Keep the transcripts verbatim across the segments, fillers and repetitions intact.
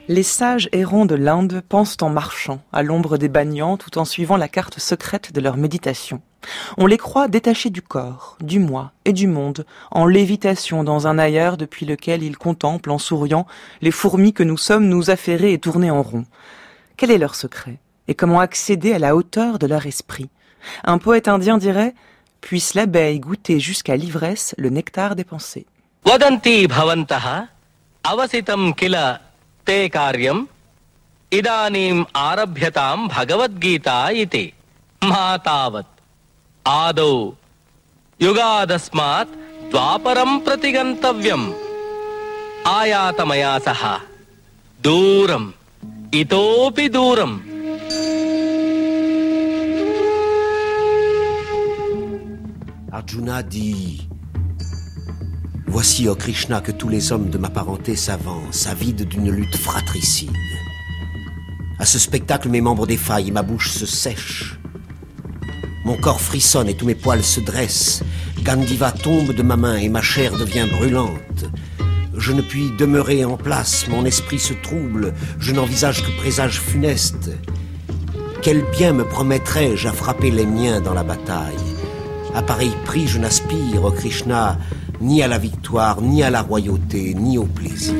Les sages errants de l'Inde pensent en marchant, à l'ombre des banians, tout en suivant la carte secrète de leur méditation. On les croit détachés du corps, du moi et du monde, en lévitation dans un ailleurs depuis lequel ils contemplent, en souriant, les fourmis que nous sommes nous affairer et tourner en rond. Quel est leur secret? Et comment accéder à la hauteur de leur esprit? Un poète indien dirait « Puisse l'abeille goûter jusqu'à l'ivresse le nectar des pensées ». Vadanti bhavantaha avasitam kila te karyam idanim arabhyatam bhagavad gita iti matavat adau yugadasmat dvaparam pratigantavyam ayatamaya saha duram itopi duram. Arjuna dit: voici, ô Krishna, que tous les hommes de ma parenté s'avancent, avides d'une lutte fratricide. À ce spectacle, mes membres défaillent et ma bouche se sèche. Mon corps frissonne et tous mes poils se dressent. Gandiva tombe de ma main et ma chair devient brûlante. Je ne puis demeurer en place, mon esprit se trouble, je n'envisage que présages funestes. Quel bien me promettrais-je à frapper les miens dans la bataille? À pareil prix, je n'aspire, ô Krishna, ni à la victoire, ni à la royauté, ni au plaisir.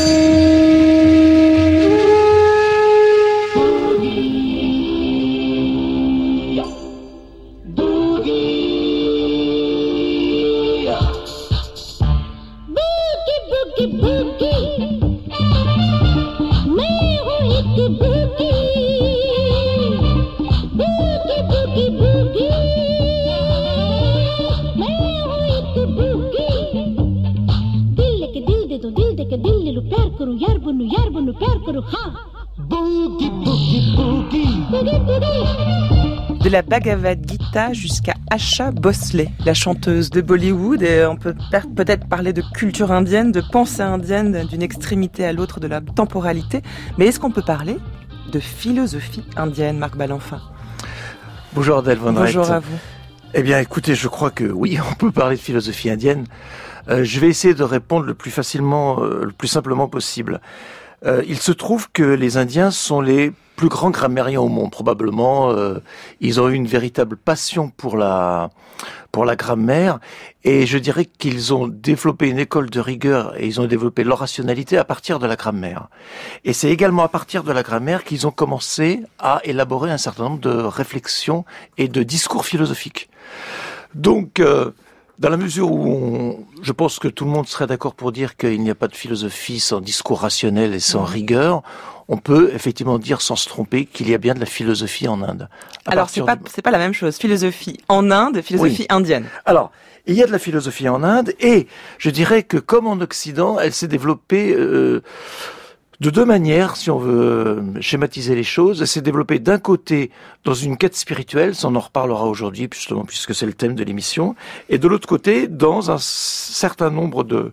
De la Bhagavad Gita jusqu'à Asha Bhosle, la chanteuse de Bollywood, et on peut peut-être parler de culture indienne, de pensée indienne, d'une extrémité à l'autre de la temporalité, mais est-ce qu'on peut parler de philosophie indienne, Marc Balanfin? Bonjour Adèle Van Rett. Bonjour à vous. Eh bien écoutez, je crois que oui, on peut parler de philosophie indienne. Euh, je vais essayer de répondre le plus facilement, euh, le plus simplement possible. Euh, il se trouve que les Indiens sont les plus grands grammairiens au monde, probablement. Euh, ils ont eu une véritable passion pour la pour la grammaire, et je dirais qu'ils ont développé une école de rigueur et ils ont développé leur rationalité à partir de la grammaire. Et c'est également à partir de la grammaire qu'ils ont commencé à élaborer un certain nombre de réflexions et de discours philosophiques. Donc, euh, dans la mesure où on, je pense que tout le monde serait d'accord pour dire qu'il n'y a pas de philosophie sans discours rationnel et sans rigueur, on peut effectivement dire sans se tromper qu'il y a bien de la philosophie en Inde. À Alors c'est pas, du... c'est pas la même chose, philosophie en Inde et philosophie oui. indienne. Alors, il y a de la philosophie en Inde et je dirais que comme en Occident, elle s'est développée euh, de deux manières, si on veut schématiser les choses. Elle s'est développée d'un côté dans une quête spirituelle, ça on en reparlera aujourd'hui justement puisque c'est le thème de l'émission, et de l'autre côté dans un certain nombre de,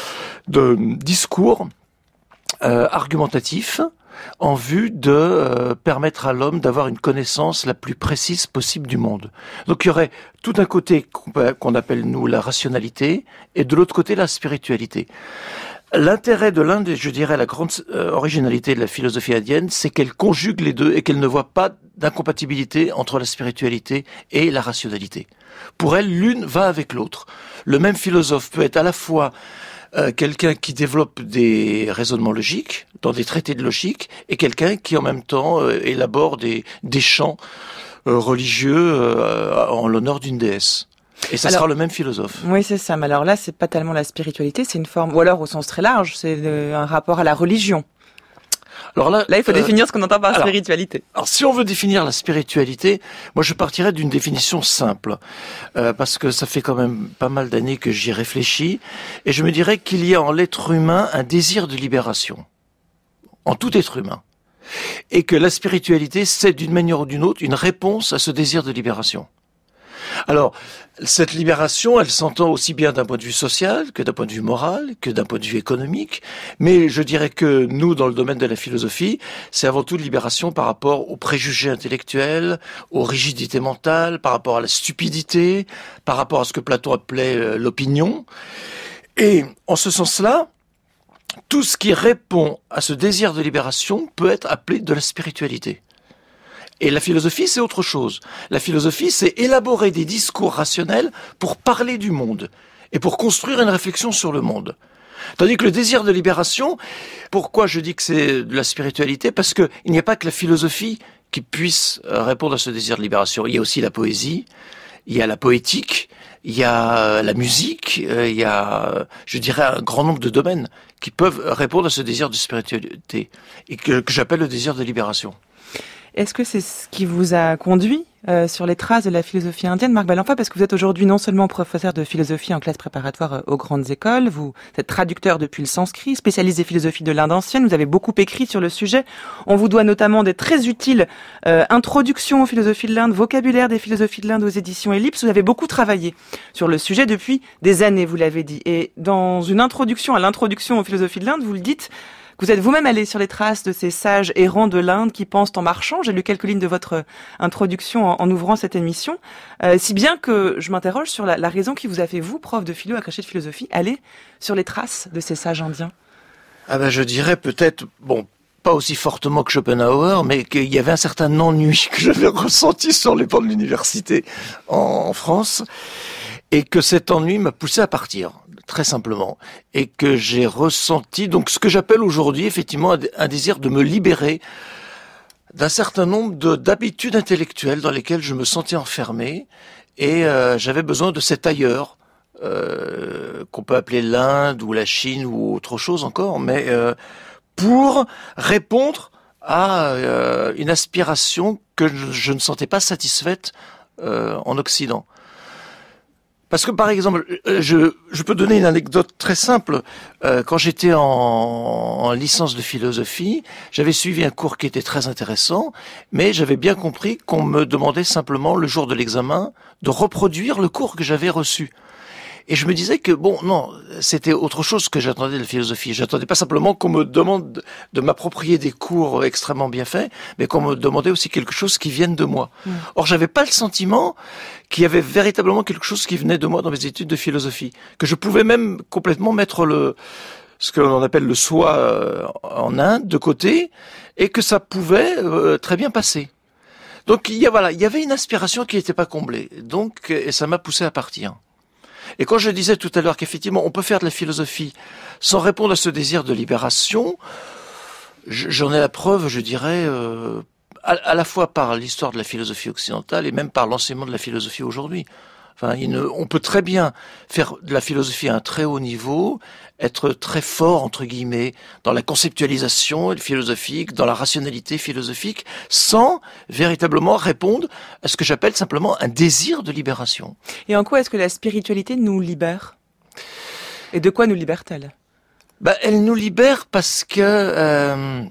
de discours euh, argumentatifs en vue de euh, permettre à l'homme d'avoir une connaissance la plus précise possible du monde. Donc il y aurait tout un côté qu'on, qu'on appelle nous la rationalité et de l'autre côté la spiritualité. L'intérêt de l'Inde, et je dirais la grande euh, originalité de la philosophie indienne, c'est qu'elle conjugue les deux et qu'elle ne voit pas d'incompatibilité entre la spiritualité et la rationalité. Pour elle, l'une va avec l'autre. Le même philosophe peut être à la fois euh, quelqu'un qui développe des raisonnements logiques, dans des traités de logique, et quelqu'un qui en même temps euh, élabore des, des chants euh, religieux euh, en l'honneur d'une déesse. Et ça alors, sera le même philosophe. Oui, c'est ça. Mais alors là, c'est pas tellement la spiritualité, c'est une forme, ou alors au sens très large, c'est le, un rapport à la religion. Alors là, là, il faut euh, définir ce qu'on entend par alors, spiritualité. Alors, si on veut définir la spiritualité, moi, je partirais d'une définition simple, euh, parce que ça fait quand même pas mal d'années que j'y réfléchis, et je me dirais qu'il y a en l'être humain un désir de libération, en tout être humain, et que la spiritualité, c'est d'une manière ou d'une autre une réponse à ce désir de libération. Alors, cette libération, elle s'entend aussi bien d'un point de vue social, que d'un point de vue moral, que d'un point de vue économique. Mais je dirais que nous, dans le domaine de la philosophie, c'est avant tout une libération par rapport aux préjugés intellectuels, aux rigidités mentales, par rapport à la stupidité, par rapport à ce que Platon appelait l'opinion. Et en ce sens-là, tout ce qui répond à ce désir de libération peut être appelé de la spiritualité. Et la philosophie, c'est autre chose. La philosophie, c'est élaborer des discours rationnels pour parler du monde et pour construire une réflexion sur le monde. Tandis que le désir de libération, pourquoi je dis que c'est de la spiritualité? Parce que il n'y a pas que la philosophie qui puisse répondre à ce désir de libération. Il y a aussi la poésie, il y a la poétique, il y a la musique, il y a, je dirais, un grand nombre de domaines qui peuvent répondre à ce désir de spiritualité et que, que j'appelle le désir de libération. Est-ce que c'est ce qui vous a conduit euh, sur les traces de la philosophie indienne, Marc Balenfant, parce que vous êtes aujourd'hui non seulement professeur de philosophie en classe préparatoire euh, aux grandes écoles, vous êtes traducteur depuis le sanskrit, spécialisé philosophie de l'Inde ancienne, vous avez beaucoup écrit sur le sujet. On vous doit notamment des très utiles euh, introductions aux philosophies de l'Inde, vocabulaire des philosophies de l'Inde aux éditions Ellipse. Vous avez beaucoup travaillé sur le sujet depuis des années, vous l'avez dit. Et dans une introduction à l'introduction aux philosophies de l'Inde, vous le dites, vous êtes vous-même allé sur les traces de ces sages errants de l'Inde qui pensent en marchant. J'ai lu quelques lignes de votre introduction en, en ouvrant cette émission. Euh, si bien que je m'interroge sur la, la raison qui vous a fait, vous, prof de philo, agrégé de philosophie, aller sur les traces de ces sages indiens. Ah ben, je dirais peut-être, bon, pas aussi fortement que Schopenhauer, mais qu'il y avait un certain ennui que j'avais ressenti sur les bancs de l'université en, en France, et que cet ennui m'a poussé à partir, très simplement, et que j'ai ressenti donc ce que j'appelle aujourd'hui effectivement un désir de me libérer d'un certain nombre de, d'habitudes intellectuelles dans lesquelles je me sentais enfermé, et euh, j'avais besoin de cet ailleurs, euh, qu'on peut appeler l'Inde ou la Chine ou autre chose encore, mais euh, pour répondre à euh, une aspiration que je, je ne sentais pas satisfaite euh, en Occident. Parce que par exemple, je, je peux donner une anecdote très simple. Euh, quand j'étais en, en licence de philosophie, j'avais suivi un cours qui était très intéressant, mais j'avais bien compris qu'on me demandait simplement le jour de l'examen de reproduire le cours que j'avais reçu. Et je me disais que, bon, non, c'était autre chose que j'attendais de la philosophie. J'attendais pas simplement qu'on me demande de m'approprier des cours extrêmement bien faits, mais qu'on me demandait aussi quelque chose qui vienne de moi. Mmh. Or, j'avais pas le sentiment qu'il y avait véritablement quelque chose qui venait de moi dans mes études de philosophie. Que je pouvais même complètement mettre le, ce que l'on appelle le soi euh, en Inde de côté, et que ça pouvait euh, très bien passer. Donc, il y a, voilà, il y avait une aspiration qui n'était pas comblée. Donc, et ça m'a poussé à partir. Et quand je disais tout à l'heure qu'effectivement on peut faire de la philosophie sans répondre à ce désir de libération, j'en ai la preuve, je dirais, euh, à, à la fois par l'histoire de la philosophie occidentale et même par l'enseignement de la philosophie aujourd'hui. Enfin, il ne, on peut très bien faire de la philosophie à un très haut niveau, être très fort, entre guillemets, dans la conceptualisation philosophique, dans la rationalité philosophique, sans véritablement répondre à ce que j'appelle simplement un désir de libération. Et en quoi est-ce que la spiritualité nous libère ? Et de quoi nous libère-t-elle ? Ben, elle nous libère parce que... Euh,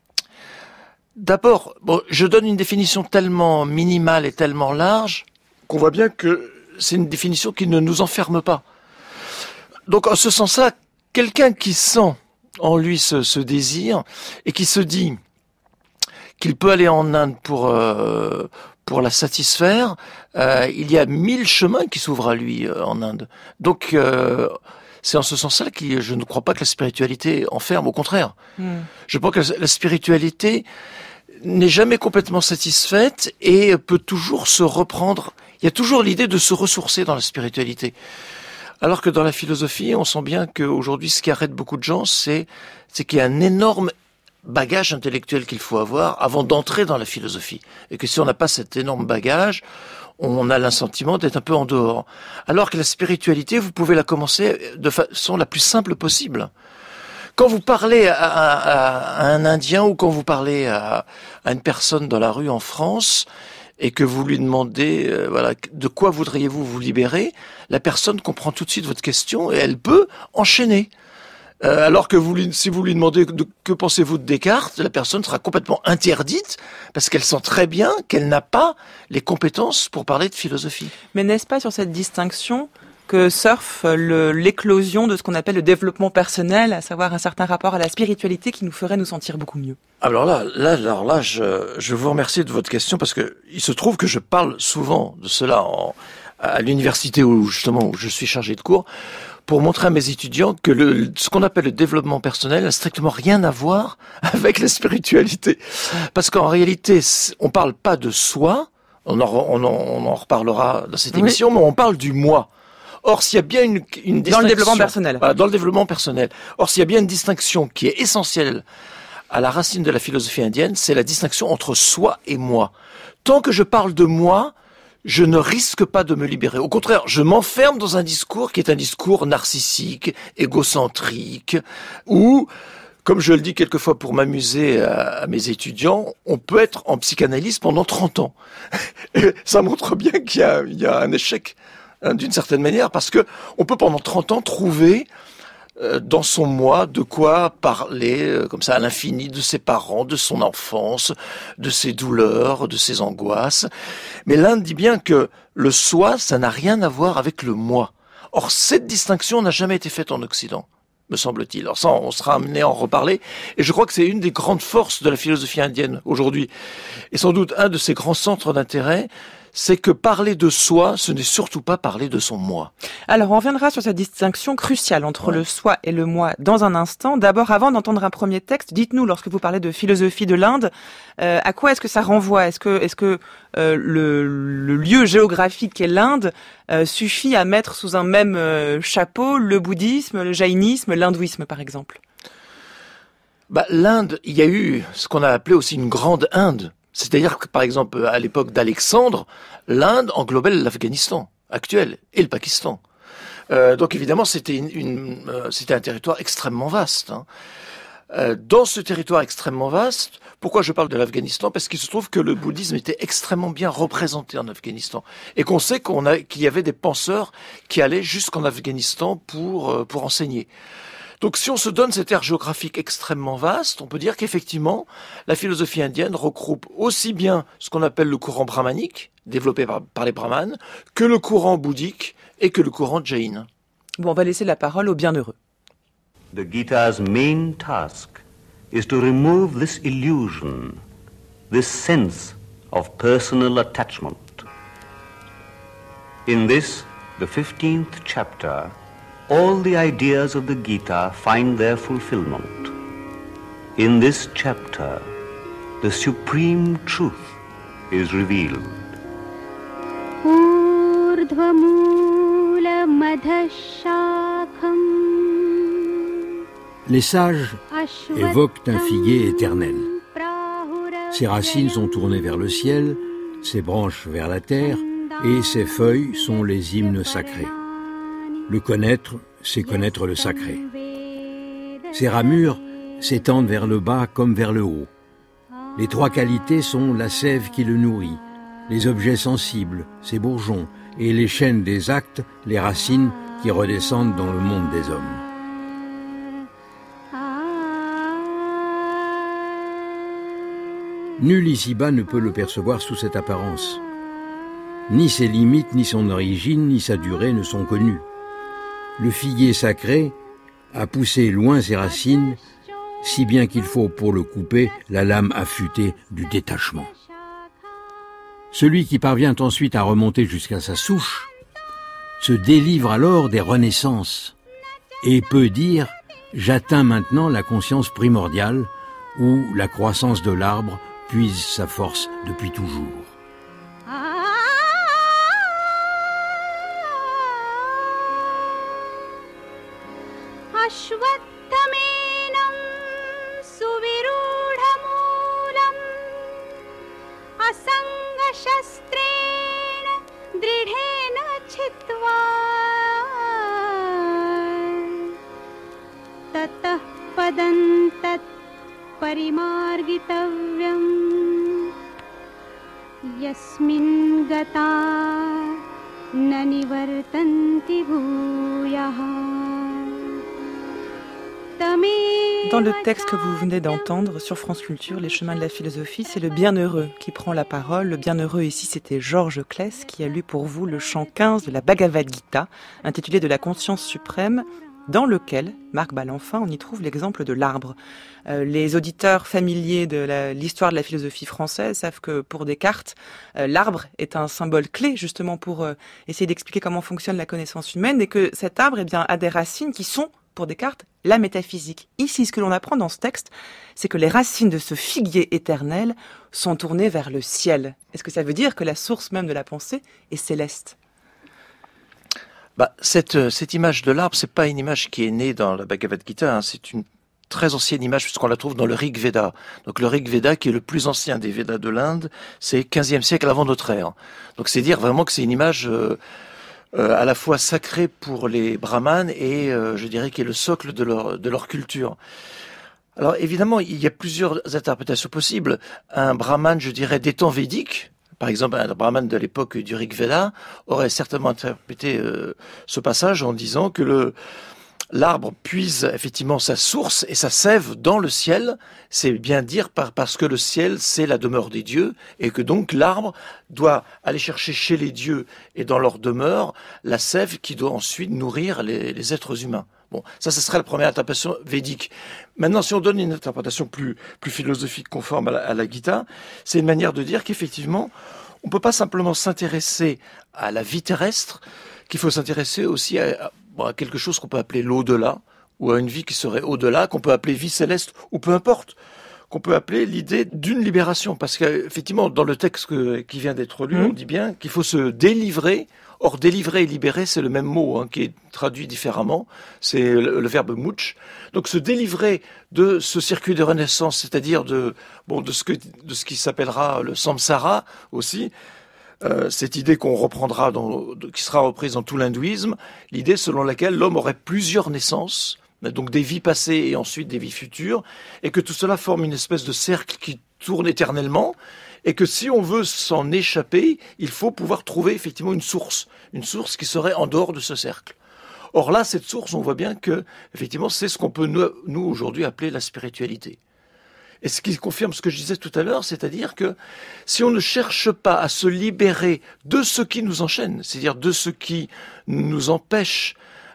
d'abord, bon, je donne une définition tellement minimale et tellement large qu'on voit bien que c'est une définition qui ne nous enferme pas. Donc, en ce sens-là, quelqu'un qui sent en lui ce, ce désir et qui se dit qu'il peut aller en Inde pour euh, pour la satisfaire, euh, il y a mille chemins qui s'ouvrent à lui euh, en Inde. Donc, euh, c'est en ce sens-là que je ne crois pas que la spiritualité enferme, au contraire. Mm. Je pense que la, la spiritualité n'est jamais complètement satisfaite et peut toujours se reprendre. Il y a toujours l'idée de se ressourcer dans la spiritualité. Alors que dans la philosophie, on sent bien qu'aujourd'hui, ce qui arrête beaucoup de gens, c'est, c'est qu'il y a un énorme bagage intellectuel qu'il faut avoir avant d'entrer dans la philosophie. Et que si on n'a pas cet énorme bagage, on a l'assentiment d'être un peu en dehors. Alors que la spiritualité, vous pouvez la commencer de façon la plus simple possible. Quand vous parlez à, à, à un Indien ou quand vous parlez à, à une personne dans la rue en France et que vous lui demandez, euh, voilà, de quoi voudriez-vous vous libérer, la personne comprend tout de suite votre question et elle peut enchaîner. Euh, alors que vous lui, si vous lui demandez de, que pensez-vous de Descartes, la personne sera complètement interdite parce qu'elle sent très bien qu'elle n'a pas les compétences pour parler de philosophie. Mais n'est-ce pas sur cette distinction que surfe le, l'éclosion de ce qu'on appelle le développement personnel, à savoir un certain rapport à la spiritualité qui nous ferait nous sentir beaucoup mieux? Alors là, là, alors là, je, je vous remercie de votre question parce que il se trouve que je parle souvent de cela en, à l'université où justement où je suis chargé de cours pour montrer à mes étudiants que le, ce qu'on appelle le développement personnel n'a strictement rien à voir avec la spiritualité. Parce qu'en réalité, on parle pas de soi, on en, on en, on en reparlera dans cette émission, oui. mais on parle du moi. Or, s'il y a bien une, une distinction... Dans le développement personnel. Voilà, dans le développement personnel. Or, s'il y a bien une distinction qui est essentielle à la racine de la philosophie indienne, c'est la distinction entre soi et moi. Tant que je parle de moi, je ne risque pas de me libérer. Au contraire, je m'enferme dans un discours qui est un discours narcissique, égocentrique, où, comme je le dis quelquefois pour m'amuser à, à mes étudiants, on peut être en psychanalyse pendant trente ans. Et ça montre bien qu'il y a, il y a un échec, hein, d'une certaine manière, parce que on peut pendant trente ans trouver euh, dans son moi de quoi parler euh, comme ça à l'infini de ses parents, de son enfance, de ses douleurs, de ses angoisses. Mais l'Inde dit bien que le soi, ça n'a rien à voir avec le moi. Or, cette distinction n'a jamais été faite en Occident, me semble-t-il. Alors ça, on sera amené à en reparler. Et je crois que c'est une des grandes forces de la philosophie indienne aujourd'hui. Et sans doute un de ses grands centres d'intérêt, c'est que parler de soi, ce n'est surtout pas parler de son moi. Alors, on reviendra sur cette distinction cruciale entre ouais. le soi et le moi dans un instant. D'abord, avant d'entendre un premier texte, dites-nous, lorsque vous parlez de philosophie de l'Inde, euh, à quoi est-ce que ça renvoie ? Est-ce que, est-ce que euh, le, le lieu géographique qu'est l'Inde euh, suffit à mettre sous un même euh, chapeau le bouddhisme, le jaïnisme, l'hindouisme, par exemple ? Bah, l'Inde, il y a eu ce qu'on a appelé aussi une grande Inde. C'est-à-dire que, par exemple, à l'époque d'Alexandre, l'Inde englobait l'Afghanistan actuel et le Pakistan. Euh, donc évidemment, c'était, une, une, euh, c'était un territoire extrêmement vaste. Hein. Euh, dans ce territoire extrêmement vaste, pourquoi je parle de l'Afghanistan ? Parce qu'il se trouve que le bouddhisme était extrêmement bien représenté en Afghanistan. Et qu'on sait qu'on a, qu'il y avait des penseurs qui allaient jusqu'en Afghanistan pour, euh, pour enseigner. Donc si on se donne cette aire géographique extrêmement vaste, on peut dire qu'effectivement, la philosophie indienne regroupe aussi bien ce qu'on appelle le courant brahmanique, développé par, par les brahmanes, que le courant bouddhique et que le courant jain. Bon, on va laisser la parole aux bienheureux. The Gita's main task is to remove this illusion, this sense of personal attachment. In this, the fifteenth chapter, all the ideas of the Gita find their fulfillment. In this chapter, the supreme truth is revealed. Les sages évoquent un figuier éternel. Ses racines sont tournées vers le ciel, ses branches vers la terre, et ses feuilles sont les hymnes sacrés. Le connaître, c'est connaître le sacré. Ses ramures s'étendent vers le bas comme vers le haut. Les trois qualités sont la sève qui le nourrit, les objets sensibles, ses bourgeons, et les chaînes des actes, les racines qui redescendent dans le monde des hommes. Nul ici-bas ne peut le percevoir sous cette apparence. Ni ses limites, ni son origine, ni sa durée ne sont connues. Le figuier sacré a poussé loin ses racines, si bien qu'il faut pour le couper la lame affûtée du détachement. Celui qui parvient ensuite à remonter jusqu'à sa souche se délivre alors des renaissances et peut dire « J'atteins maintenant la conscience primordiale où la croissance de l'arbre puise sa force depuis toujours. » Ashwattamenam suvirudhamulam asanga shastrena dridhena chitva tatah padantat parimargitavyam yasmin gata na nivartanti bhuyaha. Dans le texte que vous venez d'entendre sur France Culture, Les chemins de la philosophie, c'est le bienheureux qui prend la parole. Le bienheureux ici, c'était Georges Claes qui a lu pour vous le chant quinze de la Bhagavad Gita, intitulé de la conscience suprême, dans lequel, Marc Balanfin, on y trouve l'exemple de l'arbre. Euh, les auditeurs familiers de la, l'histoire de la philosophie française savent que pour Descartes, euh, l'arbre est un symbole clé justement pour euh, essayer d'expliquer comment fonctionne la connaissance humaine et que cet arbre eh bien, a des racines qui sont, pour Descartes, la métaphysique. Ici, ce que l'on apprend dans ce texte, c'est que les racines de ce figuier éternel sont tournées vers le ciel. Est-ce que ça veut dire que la source même de la pensée est céleste ? Bah, cette, cette image de l'arbre, c'est pas une image qui est née dans la Bhagavad Gita, hein, c'est une très ancienne image puisqu'on la trouve dans le Rig Veda. Donc le Rig Veda, qui est le plus ancien des Védas de l'Inde, c'est quinzième siècle avant notre ère. Donc c'est dire vraiment que c'est une image euh, euh, à la fois sacrée pour les brahmanes et euh, je dirais qui est le socle de leur, de leur culture. Alors évidemment, il y a plusieurs interprétations possibles. Un brahmane, je dirais, des temps védiques, par exemple, un brahmane de l'époque du Rig Veda aurait certainement interprété euh, ce passage en disant que le l'arbre puise effectivement sa source et sa sève dans le ciel. C'est bien dire par, parce que le ciel, c'est la demeure des dieux et que donc l'arbre doit aller chercher chez les dieux et dans leur demeure la sève qui doit ensuite nourrir les, les êtres humains. Bon, ça, ce serait la première interprétation védique. Maintenant, si on donne une interprétation plus, plus philosophique conforme à la, à la Gita, c'est une manière de dire qu'effectivement, on ne peut pas simplement s'intéresser à la vie terrestre, qu'il faut s'intéresser aussi à, à, bon, à quelque chose qu'on peut appeler l'au-delà, ou à une vie qui serait au-delà, qu'on peut appeler vie céleste, ou peu importe, qu'on peut appeler l'idée d'une libération. Parce qu'effectivement, dans le texte que, qui vient d'être lu, mmh. on dit bien qu'il faut se délivrer. Or, délivrer et libérer, c'est le même mot hein, qui est traduit différemment. C'est le, le verbe mouch. Donc, se délivrer de ce circuit de renaissance, c'est-à-dire de bon de ce que de ce qui s'appellera le samsara aussi. Euh, cette idée qu'on reprendra, dans, qui sera reprise dans tout l'hindouisme, l'idée selon laquelle l'homme aurait plusieurs naissances, donc des vies passées et ensuite des vies futures, et que tout cela forme une espèce de cercle qui tourne éternellement. Et que si on veut s'en échapper, il faut pouvoir trouver effectivement une source, une source qui serait en dehors de ce cercle. Or là, cette source, on voit bien que effectivement, c'est ce qu'on peut nous, nous aujourd'hui appeler la spiritualité. Et ce qui confirme ce que je disais tout à l'heure, c'est-à-dire que si on ne cherche pas à se libérer de ce qui nous enchaîne, c'est-à-dire de ce qui nous empêche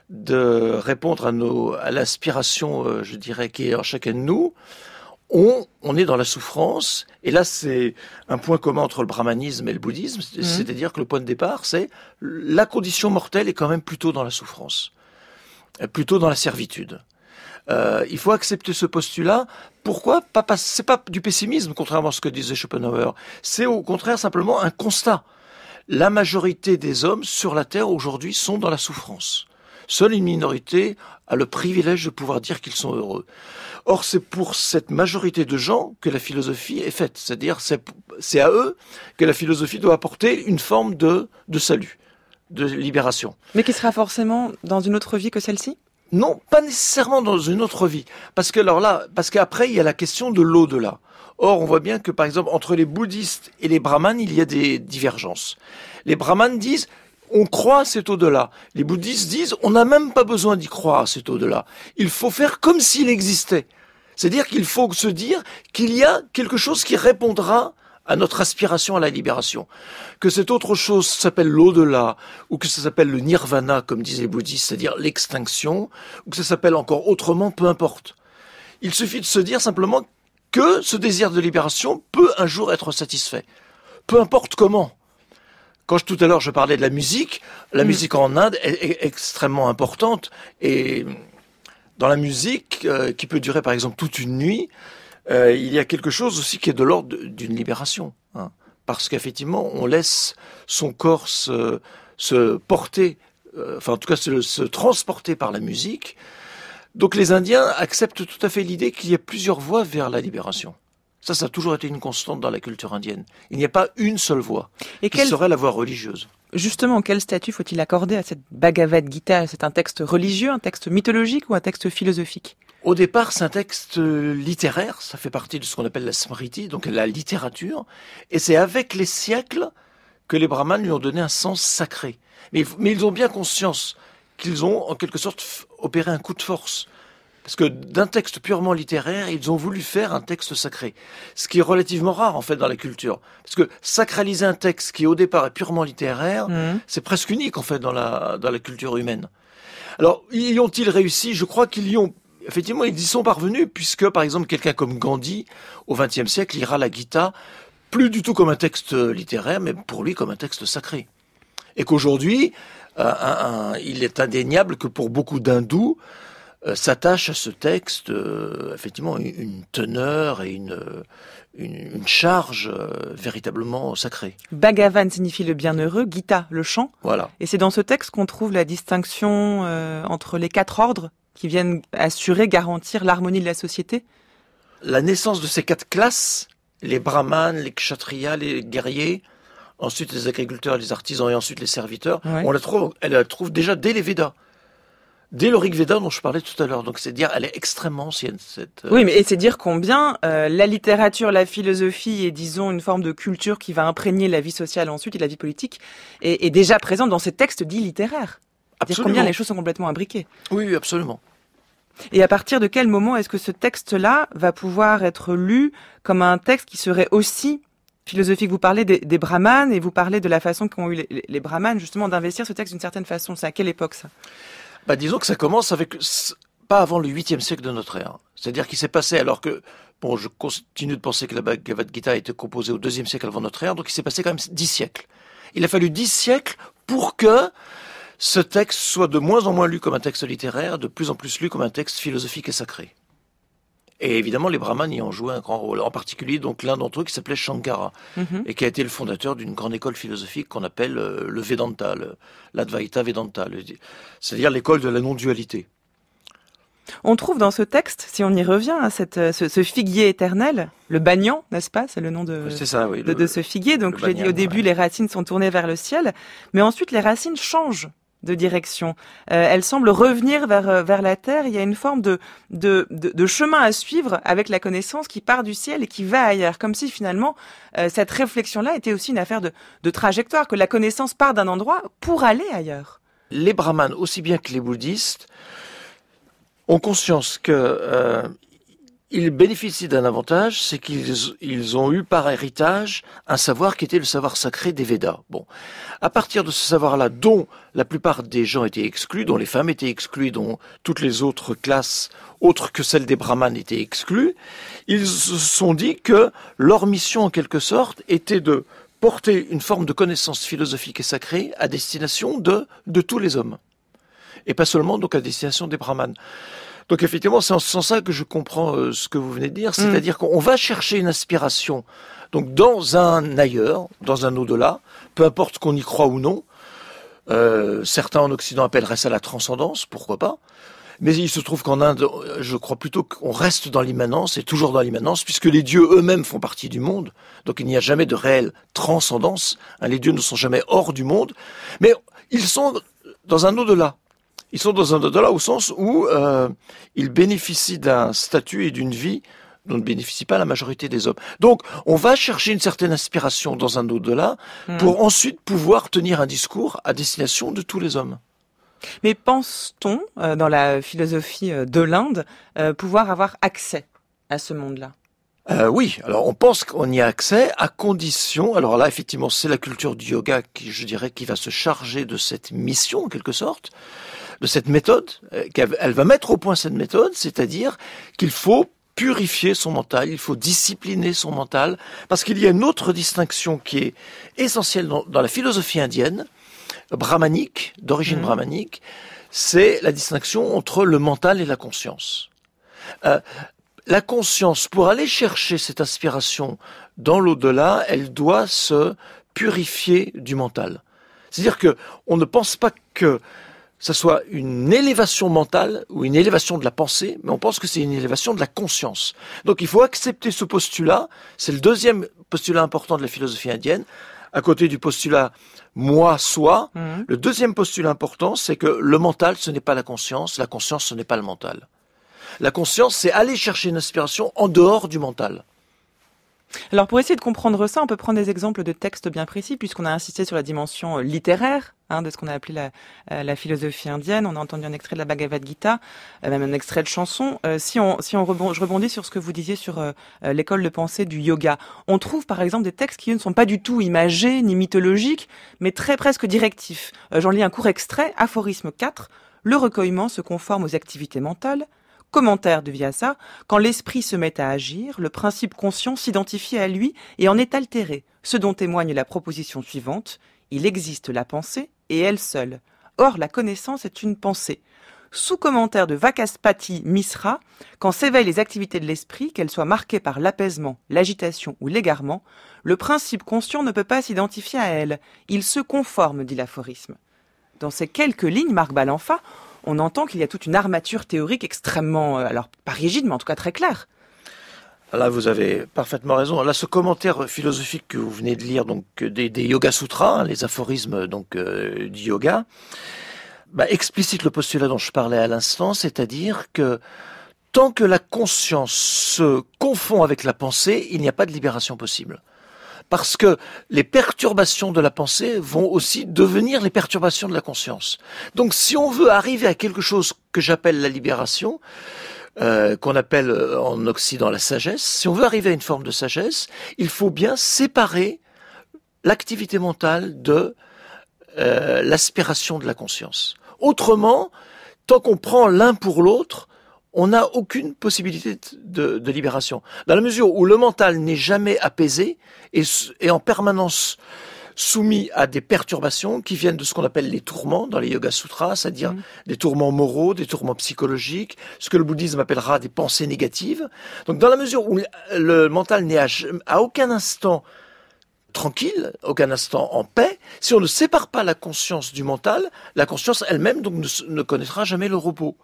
de répondre à, nos, à l'aspiration, euh, je dirais, qui est en chacun de nous, On, on est dans la souffrance, et là c'est un point commun entre le brahmanisme et le bouddhisme, mmh. c'est-à-dire que le point de départ, c'est la condition mortelle est quand même plutôt dans la souffrance, plutôt dans la servitude. Euh, il faut accepter ce postulat. Pourquoi ? Pas, pas, c'est pas du pessimisme, contrairement à ce que disait Schopenhauer. C'est au contraire simplement un constat. La majorité des hommes sur la Terre aujourd'hui sont dans la souffrance. Seule une minorité a le privilège de pouvoir dire qu'ils sont heureux. Or, c'est pour cette majorité de gens que la philosophie est faite. C'est-à-dire, c'est, c'est à eux que la philosophie doit apporter une forme de, de salut, de libération. Mais qui sera forcément dans une autre vie que celle-ci ? Non, pas nécessairement dans une autre vie. Parce que, alors là, parce qu'après, il y a la question de l'au-delà. Or, on voit bien que, par exemple, entre les bouddhistes et les brahmanes, il y a des divergences. Les brahmanes disent, on croit à cet au-delà. Les bouddhistes disent, on n'a même pas besoin d'y croire à cet au-delà. Il faut faire comme s'il existait. C'est-à-dire qu'il faut se dire qu'il y a quelque chose qui répondra à notre aspiration à la libération. Que cette autre chose s'appelle l'au-delà, ou que ça s'appelle le nirvana, comme disaient les bouddhistes, c'est-à-dire l'extinction, ou que ça s'appelle encore autrement, peu importe. Il suffit de se dire simplement que ce désir de libération peut un jour être satisfait. Peu importe comment. Quand je, tout à l'heure je parlais de la musique, la mmh. musique en Inde est, est extrêmement importante, et dans la musique, euh, qui peut durer par exemple toute une nuit, euh, il y a quelque chose aussi qui est de l'ordre d'une libération. Hein, parce qu'effectivement, on laisse son corps se, se porter, euh, enfin en tout cas se, se transporter par la musique. Donc les Indiens acceptent tout à fait l'idée qu'il y a plusieurs voies vers la libération. Ça, ça a toujours été une constante dans la culture indienne. Il n'y a pas une seule voie, Et qui quel... serait la voie religieuse. Justement, quel statut faut-il accorder à cette Bhagavad Gita ? C'est un texte religieux, un texte mythologique ou un texte philosophique ? Au départ, c'est un texte littéraire, ça fait partie de ce qu'on appelle la smriti, donc la littérature, et c'est avec les siècles que les brahmanes lui ont donné un sens sacré. Mais, mais ils ont bien conscience qu'ils ont, en quelque sorte, opéré un coup de force. Parce que d'un texte purement littéraire, ils ont voulu faire un texte sacré. Ce qui est relativement rare, en fait, dans la culture. Parce que sacraliser un texte qui, au départ, est purement littéraire, mmh. c'est presque unique, en fait, dans la, dans la culture humaine. Alors, y ont-ils réussi? Je crois qu'ils y ont... Effectivement, ils y sont parvenus, puisque, par exemple, quelqu'un comme Gandhi, au vingtième siècle, lira la Gita, plus du tout comme un texte littéraire, mais pour lui comme un texte sacré. Et qu'aujourd'hui, euh, un, un, il est indéniable que pour beaucoup d'hindous, euh, s'attache à ce texte, euh, effectivement, une, une teneur et une, une, une charge euh, véritablement sacrée. Bhagavan signifie le bienheureux, Gita, le chant. Voilà. Et c'est dans ce texte qu'on trouve la distinction euh, entre les quatre ordres qui viennent assurer, garantir l'harmonie de la société. La naissance de ces quatre classes, les brahmanes, les kshatriyas, les guerriers, ensuite les agriculteurs, les artisans et ensuite les serviteurs, ouais. on la trouve, elle la trouve déjà dès les Védas. Dès le Rig Veda dont je parlais tout à l'heure. Donc c'est dire, elle est extrêmement ancienne. Cette, euh... Oui, mais et c'est dire combien euh, la littérature, la philosophie et disons une forme de culture qui va imprégner la vie sociale ensuite et la vie politique est, est déjà présente dans ces textes dits littéraires. C'est dire combien les choses sont complètement imbriquées. Oui, absolument. Et à partir de quel moment est-ce que ce texte-là va pouvoir être lu comme un texte qui serait aussi philosophique? Vous parlez des, des brahmanes et vous parlez de la façon qu'ont eu les, les brahmanes justement d'investir ce texte d'une certaine façon. C'est à quelle époque ça? Bah, disons que ça commence avec pas avant le huitième siècle de notre ère. C'est-à-dire qu'il s'est passé alors que bon, je continue de penser que la Bhagavad Gita a été composée au deuxième siècle avant notre ère, donc il s'est passé quand même dix siècles. Il a fallu dix siècles pour que ce texte soit de moins en moins lu comme un texte littéraire, de plus en plus lu comme un texte philosophique et sacré. Et évidemment, les brahmanes y ont joué un grand rôle. En particulier, donc, l'un d'entre eux qui s'appelait Shankara, mm-hmm. et qui a été le fondateur d'une grande école philosophique qu'on appelle euh, le Vedanta, le, l'Advaita Vedanta, le, c'est-à-dire l'école de la non-dualité. On trouve dans ce texte, si on y revient, à cette, ce, ce figuier éternel, le banyan, n'est-ce pas? C'est le nom de, c'est ça, oui, de, le, de ce figuier. Donc, je l'ai dit au début, ouais. les racines sont tournées vers le ciel, mais ensuite, les racines changent de direction. Euh, elle semble revenir vers vers la terre. Il y a une forme de, de de de chemin à suivre avec la connaissance qui part du ciel et qui va ailleurs. Comme si finalement euh, cette réflexion-là était aussi une affaire de de trajectoire, que la connaissance part d'un endroit pour aller ailleurs. Les brahmanes, aussi bien que les bouddhistes, ont conscience que euh, ils bénéficient d'un avantage, c'est qu'ils ils ont eu par héritage un savoir qui était le savoir sacré des Védas. Bon, à partir de ce savoir-là, dont la plupart des gens étaient exclus, dont les femmes étaient exclues, dont toutes les autres classes, autres que celles des brahmanes, étaient exclues, ils se sont dit que leur mission, en quelque sorte, était de porter une forme de connaissance philosophique et sacrée à destination de de tous les hommes, et pas seulement donc à destination des brahmanes. Donc effectivement, c'est en ce sens-là que je comprends euh, ce que vous venez de dire, c'est-à-dire mmh. qu'on va chercher une inspiration donc dans un ailleurs, dans un au-delà, peu importe qu'on y croit ou non. Euh, certains en Occident appelleraient ça la transcendance, pourquoi pas. Mais il se trouve qu'en Inde, je crois plutôt qu'on reste dans l'immanence, et toujours dans l'immanence, puisque les dieux eux-mêmes font partie du monde. Donc il n'y a jamais de réelle transcendance. Hein, les dieux ne sont jamais hors du monde, mais ils sont dans un au-delà. Ils sont dans un au-delà au sens où euh, ils bénéficient d'un statut et d'une vie dont ne bénéficie pas la majorité des hommes. Donc, on va chercher une certaine inspiration dans un au-delà mmh. pour ensuite pouvoir tenir un discours à destination de tous les hommes. Mais pense-t-on, euh, dans la philosophie de l'Inde, euh, pouvoir avoir accès à ce monde-là ? Euh, oui, alors on pense qu'on y a accès à condition, alors là effectivement c'est la culture du yoga qui, je dirais, qui va se charger de cette mission en quelque sorte, de cette méthode, elle va mettre au point cette méthode, c'est-à-dire qu'il faut purifier son mental, il faut discipliner son mental, parce qu'il y a une autre distinction qui est essentielle dans, dans la philosophie indienne, brahmanique, d'origine mmh. brahmanique, c'est la distinction entre le mental et la conscience. Euh, La conscience, pour aller chercher cette inspiration dans l'au-delà, elle doit se purifier du mental. C'est-à-dire que on ne pense pas que ça soit une élévation mentale ou une élévation de la pensée, mais on pense que c'est une élévation de la conscience. Donc il faut accepter ce postulat, c'est le deuxième postulat important de la philosophie indienne, à côté du postulat moi, soi. Mmh. Le deuxième postulat important, c'est que le mental, ce n'est pas la conscience, la conscience, ce n'est pas le mental. La conscience, c'est aller chercher une inspiration en dehors du mental. Alors pour essayer de comprendre ça, on peut prendre des exemples de textes bien précis, puisqu'on a insisté sur la dimension littéraire hein, de ce qu'on a appelé la, euh, la philosophie indienne. On a entendu un extrait de la Bhagavad Gita, euh, même un extrait de chanson. Euh, si on, si on rebond, je rebondis sur ce que vous disiez sur euh, l'école de pensée du yoga, on trouve par exemple des textes qui ne sont pas du tout imagés ni mythologiques, mais très presque directifs. Euh, j'en lis un court extrait, aphorisme quatre. le recueillement se conforme aux activités mentales. Commentaire de Vyasa, quand l'esprit se met à agir, le principe conscient s'identifie à lui et en est altéré, ce dont témoigne la proposition suivante, il existe la pensée et elle seule. Or, la connaissance est une pensée. Sous-commentaire de Vakaspati Misra, quand s'éveillent les activités de l'esprit, qu'elles soient marquées par l'apaisement, l'agitation ou l'égarement, le principe conscient ne peut pas s'identifier à elles. Il se conforme, dit l'aphorisme. Dans ces quelques lignes, Marc Balanfa, on entend qu'il y a toute une armature théorique extrêmement, euh, alors pas rigide, mais en tout cas très claire. Là, vous avez parfaitement raison. Là, ce commentaire philosophique que vous venez de lire, donc des, des Yoga Sutras, hein, les aphorismes donc euh, du yoga, bah, explicite le postulat dont je parlais à l'instant, c'est-à-dire que tant que la conscience se confond avec la pensée, il n'y a pas de libération possible. Parce que les perturbations de la pensée vont aussi devenir les perturbations de la conscience. Donc si on veut arriver à quelque chose que j'appelle la libération, euh, qu'on appelle en Occident la sagesse, si on veut arriver à une forme de sagesse, il faut bien séparer l'activité mentale de euh, l'aspiration de la conscience. Autrement, tant qu'on prend l'un pour l'autre, on n'a aucune possibilité de, de libération. Dans la mesure où le mental n'est jamais apaisé et, et en permanence soumis à des perturbations qui viennent de ce qu'on appelle les tourments dans les Yoga Sutras, c'est-à-dire mmh. des tourments moraux, des tourments psychologiques, ce que le bouddhisme appellera des pensées négatives. Donc dans la mesure où le mental n'est à, à aucun instant tranquille, aucun instant en paix, si on ne sépare pas la conscience du mental, la conscience elle-même donc ne, ne connaîtra jamais le repos.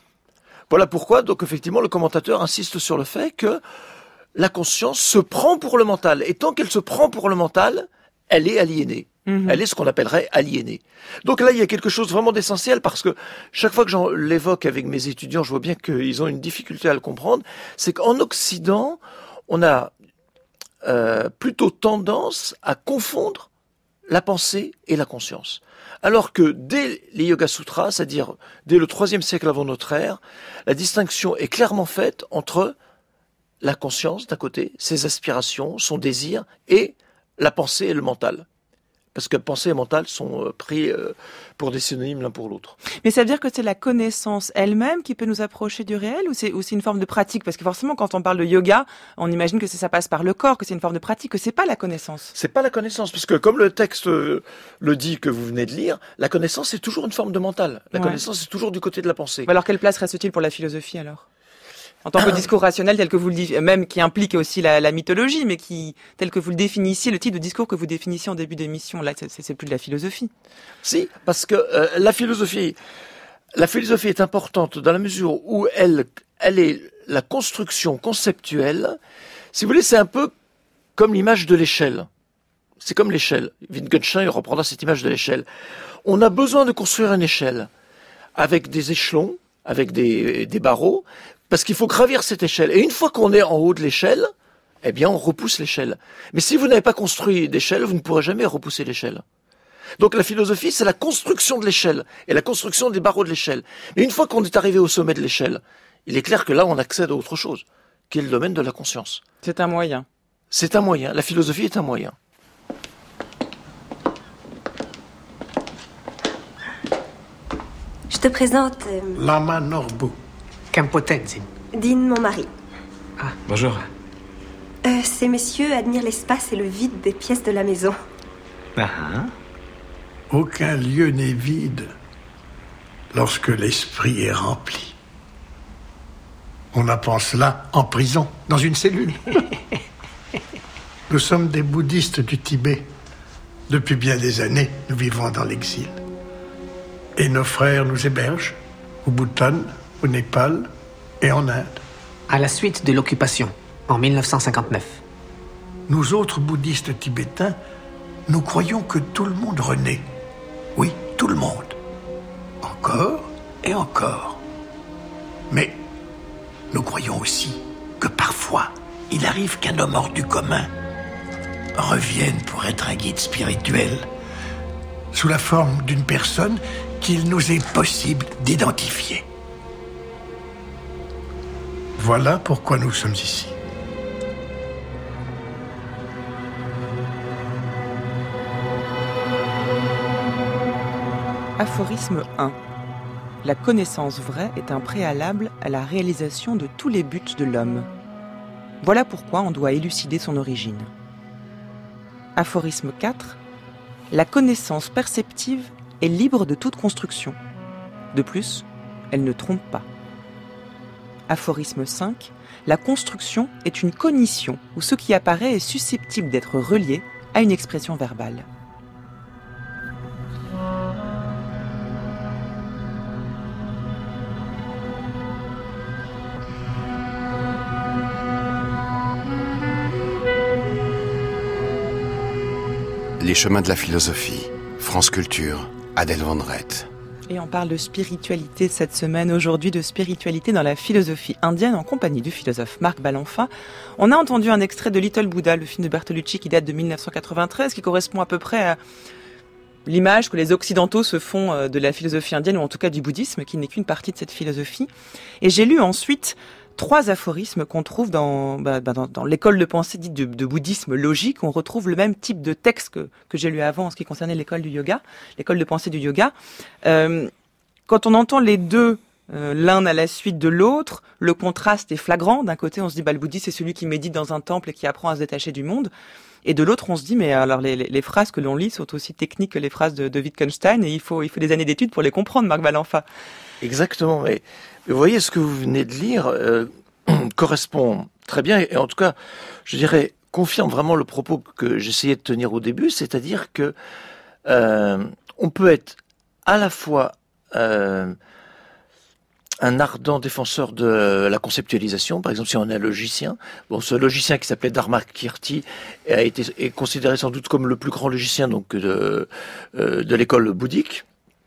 Voilà pourquoi, donc effectivement, le commentateur insiste sur le fait que la conscience se prend pour le mental. Et tant qu'elle se prend pour le mental, elle est aliénée. Mmh. Elle est ce qu'on appellerait aliénée. Donc là, il y a quelque chose vraiment d'essentiel parce que chaque fois que j'en l'évoque avec mes étudiants, je vois bien qu'ils ont une difficulté à le comprendre. C'est qu'en Occident, on a euh, plutôt tendance à confondre la pensée et la conscience. Alors que dès les Yoga Sutras, c'est-à-dire dès le troisième siècle avant notre ère, la distinction est clairement faite entre la conscience d'un côté, ses aspirations, son désir, et la pensée et le mental. Parce que pensée et mental sont pris pour des synonymes l'un pour l'autre. Mais ça veut dire que c'est la connaissance elle-même qui peut nous approcher du réel ou c'est, ou c'est une forme de pratique? Parce que forcément, quand on parle de yoga, on imagine que ça, ça passe par le corps, que c'est une forme de pratique, que c'est pas la connaissance. C'est pas la connaissance, parce que comme le texte le dit que vous venez de lire, la connaissance c'est toujours une forme de mental. La ouais. connaissance c'est toujours du côté de la pensée. Alors quelle place reste-t-il pour la philosophie alors ? En tant que discours rationnel tel que vous le dites, même qui implique aussi la, la mythologie, mais qui, tel que vous le définissiez, le type de discours que vous définissiez en début d'émission, là, c'est, c'est plus de la philosophie. Si, parce que euh, la philosophie, la philosophie est importante dans la mesure où elle, elle est la construction conceptuelle. Si vous voulez, c'est un peu comme l'image de l'échelle. C'est comme l'échelle. Wittgenstein reprendra cette image de l'échelle. On a besoin de construire une échelle avec des échelons, avec des, des barreaux, parce qu'il faut gravir cette échelle. Et une fois qu'on est en haut de l'échelle, eh bien, on repousse l'échelle. Mais si vous n'avez pas construit d'échelle, vous ne pourrez jamais repousser l'échelle. Donc la philosophie, c'est la construction de l'échelle et la construction des barreaux de l'échelle. Mais une fois qu'on est arrivé au sommet de l'échelle, il est clair que là, on accède à autre chose, qui est le domaine de la conscience. C'est un moyen. C'est un moyen. La philosophie est un moyen. Je te présente... Euh... Lama Norbu. Campotensi. Dean, mon mari. Ah, bonjour. Euh, ces messieurs admirent l'espace et le vide des pièces de la maison. Ah, hein. Aucun lieu n'est vide lorsque l'esprit est rempli. On apprend cela en prison, dans une cellule. Nous sommes des bouddhistes du Tibet. Depuis bien des années, nous vivons dans l'exil. Et nos frères nous hébergent au Bhoutan, au Népal et en Inde. À la suite de l'occupation, en mille neuf cent cinquante-neuf. Nous autres bouddhistes tibétains, nous croyons que tout le monde renaît. Oui, tout le monde. Encore et encore. Mais nous croyons aussi que parfois, il arrive qu'un homme hors du commun revienne pour être un guide spirituel, sous la forme d'une personne qu'il nous est possible d'identifier. Voilà pourquoi nous sommes ici. Aphorisme un. la connaissance vraie est un préalable à la réalisation de tous les buts de l'homme. Voilà pourquoi on doit élucider son origine. Aphorisme quatre. La connaissance perceptive est libre de toute construction. De plus, elle ne trompe pas. Aphorisme cinq. La construction est une cognition où ce qui apparaît est susceptible d'être relié à une expression verbale. Les chemins de la philosophie, France Culture, Adèle Van Rett. Et on parle de spiritualité cette semaine, aujourd'hui de spiritualité dans la philosophie indienne en compagnie du philosophe Marc Balanfa. On a entendu un extrait de Little Buddha, le film de Bertolucci qui date de mille neuf cent quatre-vingt-treize, qui correspond à peu près à l'image que les Occidentaux se font de la philosophie indienne, ou en tout cas du bouddhisme, qui n'est qu'une partie de cette philosophie. Et j'ai lu ensuite trois aphorismes qu'on trouve dans, bah, dans, dans l'école de pensée dite de, de bouddhisme logique. On retrouve le même type de texte que, que j'ai lu avant en ce qui concernait l'école du yoga, l'école de pensée du yoga. Euh, quand on entend les deux, euh, l'un à la suite de l'autre, le contraste est flagrant. D'un côté, on se dit, bah, le bouddhiste, c'est celui qui médite dans un temple et qui apprend à se détacher du monde. Et de l'autre, on se dit, mais alors les, les, les phrases que l'on lit sont aussi techniques que les phrases de, de Wittgenstein, et il faut, il faut des années d'études pour les comprendre, Marc Balanfa. Exactement, mais vous voyez, ce que vous venez de lire euh, correspond très bien, et en tout cas, je dirais, confirme vraiment le propos que j'essayais de tenir au début, c'est-à-dire que euh, on peut être à la fois euh, un ardent défenseur de la conceptualisation. Par exemple, si on est un logicien, bon, ce logicien qui s'appelait Dharmakirti a été est considéré sans doute comme le plus grand logicien donc de euh, de l'école bouddhique.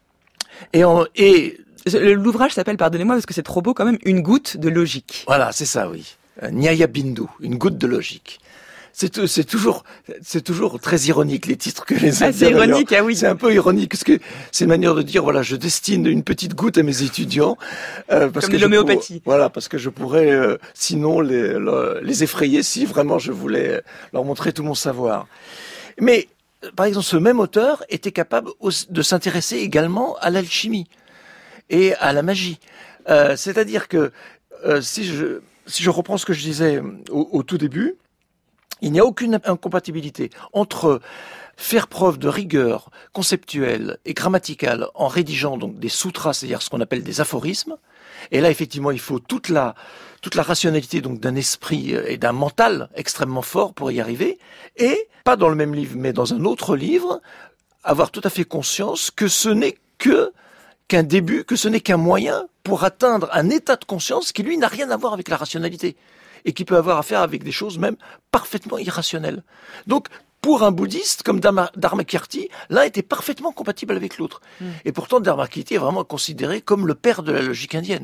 Et, en, et l'ouvrage s'appelle, pardonnez-moi parce que c'est trop beau quand même, Une goutte de logique. Voilà, c'est ça, oui. Nyaya Bindu, une goutte de logique. C'est, c'est toujours, c'est toujours très ironique, les titres que les ah, c'est ironique, ah oui. C'est un peu ironique, parce que c'est une manière de dire, voilà, je destine une petite goutte à mes étudiants. Euh, parce Comme que l'homéopathie. Pour, voilà, parce que je pourrais, euh, sinon, les, le, les effrayer si vraiment je voulais leur montrer tout mon savoir. Mais, par exemple, ce même auteur était capable de s'intéresser également à l'alchimie et à la magie. Euh, c'est-à-dire que, euh, si je, si je reprends ce que je disais au, au tout début, il n'y a aucune incompatibilité entre faire preuve de rigueur conceptuelle et grammaticale en rédigeant donc des sutras, c'est-à-dire ce qu'on appelle des aphorismes. Et là, effectivement, il faut toute la toute la rationalité donc d'un esprit et d'un mental extrêmement fort pour y arriver. Et pas dans le même livre, mais dans un autre livre, avoir tout à fait conscience que ce n'est que qu'un début, que ce n'est qu'un moyen pour atteindre un état de conscience qui lui n'a rien à voir avec la rationalité. Et qui peut avoir affaire avec des choses même parfaitement irrationnelles. Donc, pour un bouddhiste comme Dharmakirti, l'un était parfaitement compatible avec l'autre. Mm. Et pourtant, Dharmakirti est vraiment considéré comme le père de la logique indienne.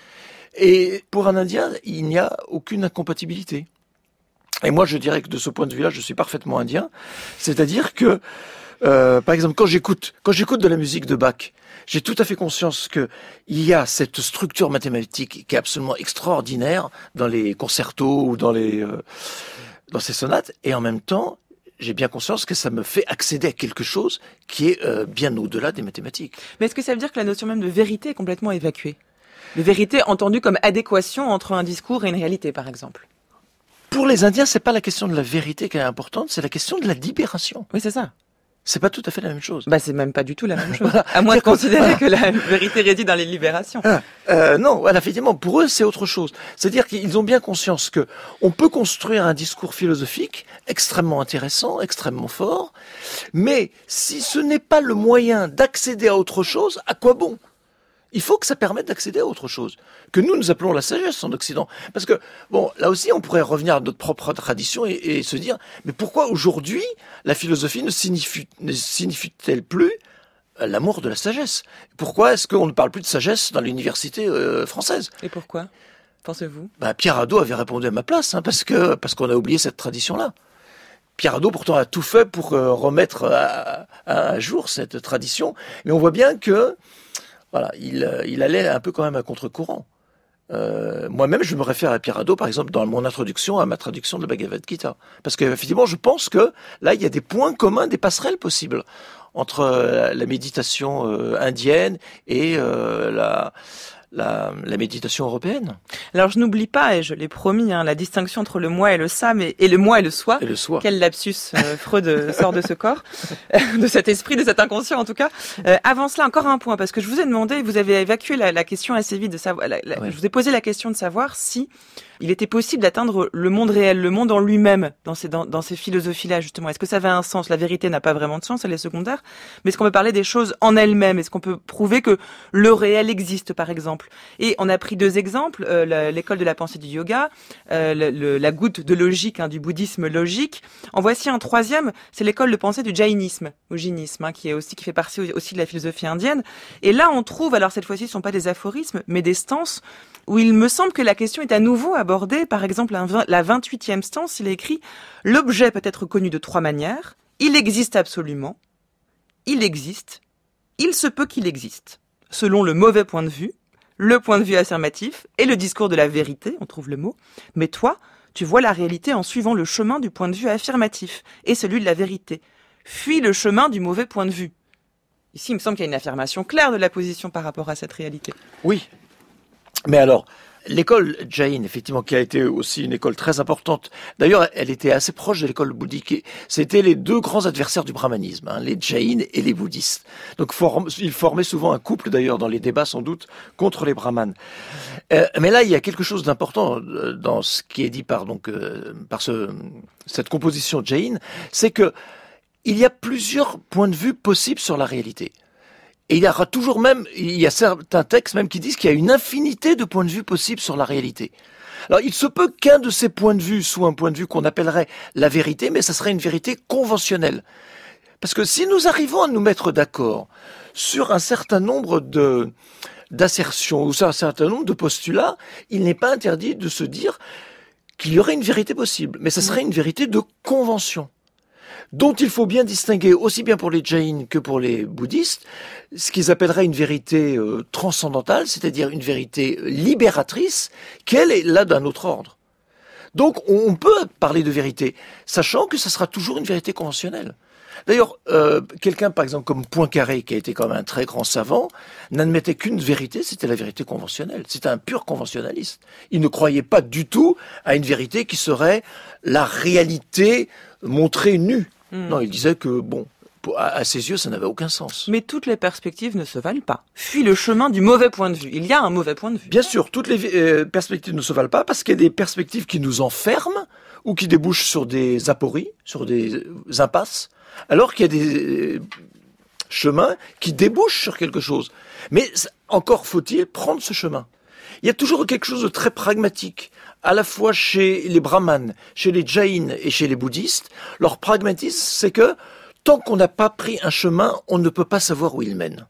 Et pour un Indien, il n'y a aucune incompatibilité. Et moi, je dirais que de ce point de vue-là, je suis parfaitement indien. C'est-à-dire que, euh, par exemple, quand j'écoute, quand j'écoute de la musique de Bach, j'ai tout à fait conscience que il y a cette structure mathématique qui est absolument extraordinaire dans les concertos ou dans les euh, dans ces sonates, et en même temps, j'ai bien conscience que ça me fait accéder à quelque chose qui est euh, bien au-delà des mathématiques. Mais est-ce que ça veut dire que la notion même de vérité est complètement évacuée ? De vérité entendue comme adéquation entre un discours et une réalité, par exemple. Pour les Indiens, c'est pas la question de la vérité qui est importante, c'est la question de la libération. Oui, c'est ça. C'est pas tout à fait la même chose. Bah, c'est même pas du tout la même chose. Voilà. À moins de considérer que la vérité réside dans les libérations. Ah, euh, non, voilà, effectivement, pour eux, c'est autre chose. C'est-à-dire qu'ils ont bien conscience que on peut construire un discours philosophique extrêmement intéressant, extrêmement fort, mais si ce n'est pas le moyen d'accéder à autre chose, à quoi bon ? Il faut que ça permette d'accéder à autre chose, que nous, nous appelons la sagesse en Occident. Parce que, bon, là aussi, on pourrait revenir à notre propre tradition et, et se dire, mais pourquoi aujourd'hui, la philosophie ne signifie, ne signifie-t-elle plus l'amour de la sagesse ? Pourquoi est-ce qu'on ne parle plus de sagesse dans l'université euh, française ? Et pourquoi, pensez-vous ? Ben, Pierre Hadot avait répondu à ma place, hein, parce que parce qu'on a oublié cette tradition-là. Pierre Hadot, pourtant, a tout fait pour euh, remettre à, à jour cette tradition. Mais on voit bien que voilà, il, il allait un peu quand même à contre-courant. Euh, moi-même, je me réfère à Pierre Hadot, par exemple, dans mon introduction, à ma traduction de la Bhagavad Gita. Parce qu'effectivement, je pense que là, il y a des points communs, des passerelles possibles entre euh, la méditation euh, indienne et euh, la, la, la méditation européenne. Alors, je n'oublie pas, et je l'ai promis, hein, la distinction entre le moi et le ça, mais, et le moi et le soi. Et le soi. Quel lapsus euh, Freud sort de ce corps, de cet esprit, de cet inconscient en tout cas. Euh, avant cela, encore un point, parce que je vous ai demandé, vous avez évacué la, la question assez vite de savoir, la, la, ouais. je vous ai posé la question de savoir si il était possible d'atteindre le monde réel, le monde en lui-même, dans ces, dans, dans ces philosophies-là, justement. Est-ce que ça avait un sens? La vérité n'a pas vraiment de sens, elle est secondaire. Mais est-ce qu'on peut parler des choses en elles-mêmes? Est-ce qu'on peut prouver que le réel existe, par exemple? Et on a pris deux exemples, euh, la, l'école de la pensée du yoga, euh, le, le, la goutte de logique, hein, du bouddhisme logique. En voici un troisième, c'est l'école de pensée du jaïnisme, ou jainisme, hein, qui est aussi, qui fait partie aussi de la philosophie indienne. Et là, on trouve, alors cette fois-ci, ce ne sont pas des aphorismes, mais des stances, où il me semble que la question est à nouveau abordée. Par exemple, la vingt-huitième stance, il est écrit « L'objet peut être connu de trois manières. Il existe absolument. Il existe. Il se peut qu'il existe. Selon le mauvais point de vue, le point de vue affirmatif et le discours de la vérité, on trouve le mot. Mais toi, tu vois la réalité en suivant le chemin du point de vue affirmatif et celui de la vérité. Fuis le chemin du mauvais point de vue. » Ici, il me semble qu'il y a une affirmation claire de la position par rapport à cette réalité. Oui. Mais alors, l'école Jain, effectivement, qui a été aussi une école très importante. D'ailleurs, elle était assez proche de l'école bouddhique. C'était les deux grands adversaires du brahmanisme, hein, les Jains et les bouddhistes. Donc, form- ils formaient souvent un couple, d'ailleurs, dans les débats, sans doute, contre les brahmanes. Euh, mais là, il y a quelque chose d'important dans ce qui est dit par donc euh, par ce, cette composition Jain, c'est que il y a plusieurs points de vue possibles sur la réalité. Et il y aura toujours même, il y a certains textes même qui disent qu'il y a une infinité de points de vue possibles sur la réalité. Alors, il se peut qu'un de ces points de vue soit un point de vue qu'on appellerait la vérité, mais ça serait une vérité conventionnelle. Parce que si nous arrivons à nous mettre d'accord sur un certain nombre de, d'assertions ou sur un certain nombre de postulats, il n'est pas interdit de se dire qu'il y aurait une vérité possible. Mais ça serait une vérité de convention, dont il faut bien distinguer, aussi bien pour les Jains que pour les bouddhistes, ce qu'ils appelleraient une vérité euh, transcendantale, c'est-à-dire une vérité libératrice, qu'elle est là d'un autre ordre. Donc on peut parler de vérité, sachant que ça sera toujours une vérité conventionnelle. D'ailleurs, euh, quelqu'un par exemple comme Poincaré, qui a été quand même un très grand savant, n'admettait qu'une vérité, c'était la vérité conventionnelle. C'était un pur conventionnaliste. Il ne croyait pas du tout à une vérité qui serait la réalité montrée nue. Mmh. Non, il disait que, bon, à ses yeux, ça n'avait aucun sens. Mais toutes les perspectives ne se valent pas. Fuis le chemin du mauvais point de vue. Il y a un mauvais point de vue. Bien sûr, toutes les euh, perspectives ne se valent pas parce qu'il y a des perspectives qui nous enferment ou qui débouchent sur des apories, sur des impasses, alors qu'il y a des euh, chemins qui débouchent sur quelque chose. Mais encore faut-il prendre ce chemin. Il y a toujours quelque chose de très pragmatique, à la fois chez les brahmanes, chez les jains et chez les bouddhistes. Leur pragmatisme, c'est que tant qu'on n'a pas pris un chemin, on ne peut pas savoir où il mène.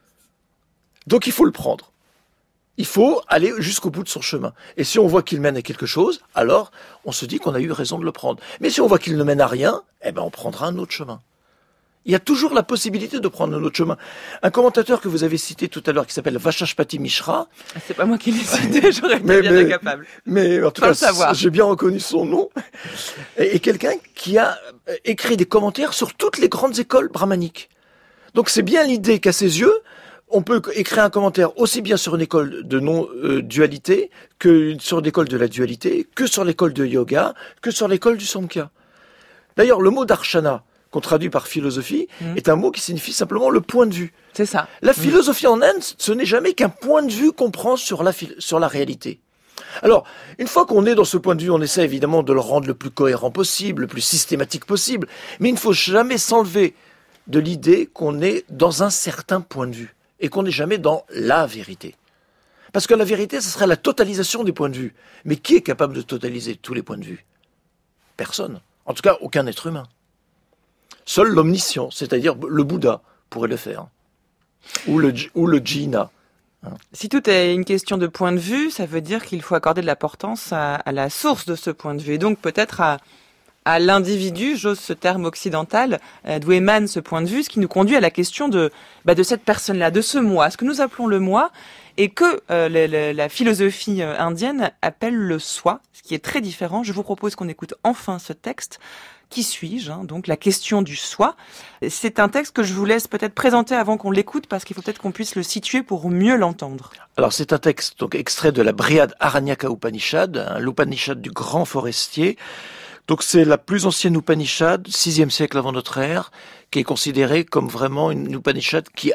Donc il faut le prendre. Il faut aller jusqu'au bout de son chemin. Et si on voit qu'il mène à quelque chose, alors on se dit qu'on a eu raison de le prendre. Mais si on voit qu'il ne mène à rien, eh ben on prendra un autre chemin. Il y a toujours la possibilité de prendre un autre chemin. Un commentateur que vous avez cité tout à l'heure, qui s'appelle Vachashpati Mishra. C'est pas moi qui l'ai cité, j'aurais été bien incapable. Mais en tout cas, j'ai bien reconnu son nom. Et, et quelqu'un qui a écrit des commentaires sur toutes les grandes écoles brahmaniques. Donc c'est bien l'idée qu'à ses yeux, on peut écrire un commentaire aussi bien sur une école de non-dualité, que sur l'école de la dualité, que sur l'école de yoga, que sur l'école du Samkhya. D'ailleurs, le mot darshana, qu'on traduit par philosophie, mmh. est un mot qui signifie simplement le point de vue. C'est ça. La philosophie mmh. en Inde, ce n'est jamais qu'un point de vue qu'on prend sur la, sur la réalité. Alors, une fois qu'on est dans ce point de vue, on essaie évidemment de le rendre le plus cohérent possible, le plus systématique possible, mais il ne faut jamais s'enlever de l'idée qu'on est dans un certain point de vue, et qu'on n'est jamais dans la vérité. Parce que la vérité, ce serait la totalisation des points de vue. Mais qui est capable de totaliser tous les points de vue? Personne. En tout cas, aucun être humain. Seul l'omniscient, c'est-à-dire le Bouddha, pourrait le faire. Ou le, ou le Jina. Si tout est une question de point de vue, ça veut dire qu'il faut accorder de l'importance à, à la source de ce point de vue. Et donc peut-être à, à l'individu, j'ose ce terme occidental, euh, d'où émane ce point de vue, ce qui nous conduit à la question de, bah, de cette personne-là, de ce moi, ce que nous appelons le moi. et que euh, le, le, la philosophie indienne appelle le soi, ce qui est très différent. Je vous propose qu'on écoute enfin ce texte. Qui suis-je, hein, donc la question du soi. C'est un texte que je vous laisse peut-être présenter avant qu'on l'écoute, parce qu'il faut peut-être qu'on puisse le situer pour mieux l'entendre. Alors c'est un texte donc extrait de la Brihad Aranyaka Upanishad, hein, l'Upanishad du grand forestier. Donc c'est la plus ancienne Upanishad, sixième siècle avant notre ère, qui est considérée comme vraiment une Upanishad qui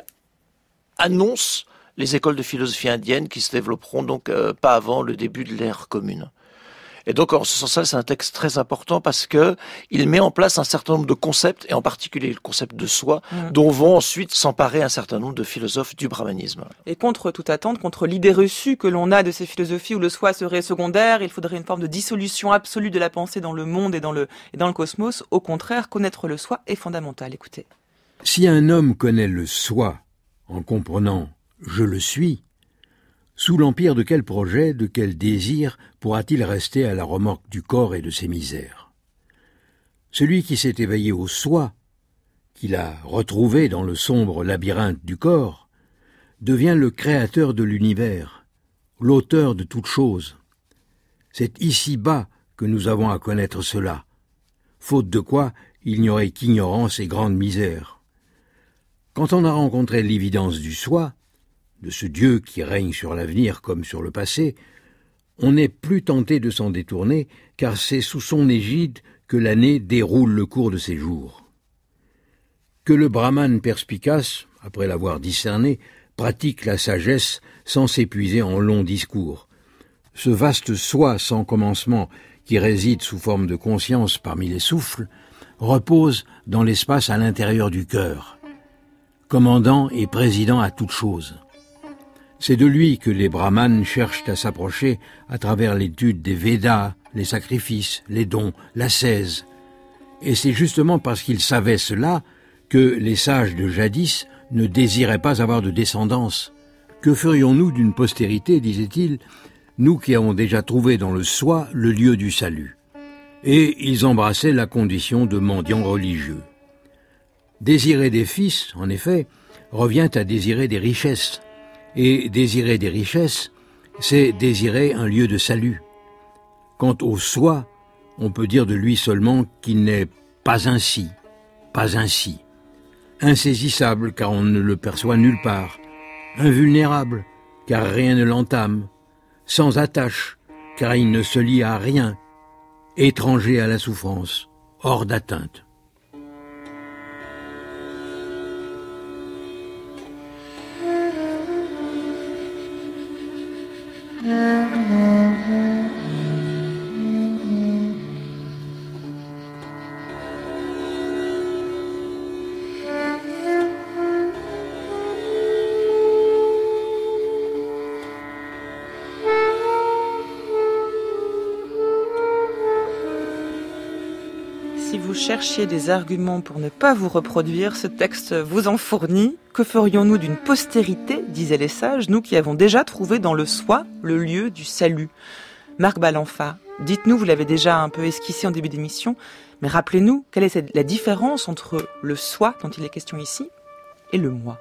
annonce les écoles de philosophie indienne qui se développeront donc euh, pas avant le début de l'ère commune. Et donc, en ce sens-là, c'est un texte très important parce que il met en place un certain nombre de concepts, et en particulier le concept de soi, mmh. dont vont ensuite s'emparer un certain nombre de philosophes du brahmanisme. Et contre toute attente, contre l'idée reçue que l'on a de ces philosophies où le soi serait secondaire, il faudrait une forme de dissolution absolue de la pensée dans le monde et dans le, et dans le cosmos. Au contraire, connaître le soi est fondamental. Écoutez. Si un homme connaît le soi en comprenant « je le suis », sous l'empire de quel projet, de quel désir pourra-t-il rester à la remorque du corps et de ses misères? Celui qui s'est éveillé au soi, qu'il a retrouvé dans le sombre labyrinthe du corps, devient le créateur de l'univers, l'auteur de toute chose. C'est ici-bas que nous avons à connaître cela, faute de quoi il n'y aurait qu'ignorance et grande misère. Quand on a rencontré l'évidence du soi, de ce Dieu qui règne sur l'avenir comme sur le passé, on n'est plus tenté de s'en détourner, car c'est sous son égide que l'année déroule le cours de ses jours. Que le brahmane perspicace, après l'avoir discerné, pratique la sagesse sans s'épuiser en longs discours. Ce vaste soi sans commencement, qui réside sous forme de conscience parmi les souffles, repose dans l'espace à l'intérieur du cœur, commandant et président à toute chose. C'est de lui que les brahmanes cherchent à s'approcher à travers l'étude des Védas, les sacrifices, les dons, l'ascèse. Et c'est justement parce qu'ils savaient cela que les sages de jadis ne désiraient pas avoir de descendance. Que ferions-nous d'une postérité, disait-il, nous qui avons déjà trouvé dans le soi le lieu du salut? Et ils embrassaient la condition de mendiants religieux. Désirer des fils, en effet, revient à désirer des richesses. Et désirer des richesses, c'est désirer un lieu de salut. Quant au soi, on peut dire de lui seulement qu'il n'est pas ainsi, pas ainsi. Insaisissable, car on ne le perçoit nulle part. Invulnérable, car rien ne l'entame. Sans attache, car il ne se lie à rien. Étranger à la souffrance, hors d'atteinte. Si vous cherchiez des arguments pour ne pas vous reproduire, ce texte vous en fournit. Que ferions-nous d'une postérité, disaient les sages, nous qui avons déjà trouvé dans le soi le lieu du salut? Marc Balanfa, dites-nous, vous l'avez déjà un peu esquissé en début d'émission, mais rappelez-nous, quelle est la différence entre le soi, dont il est question ici, et le moi?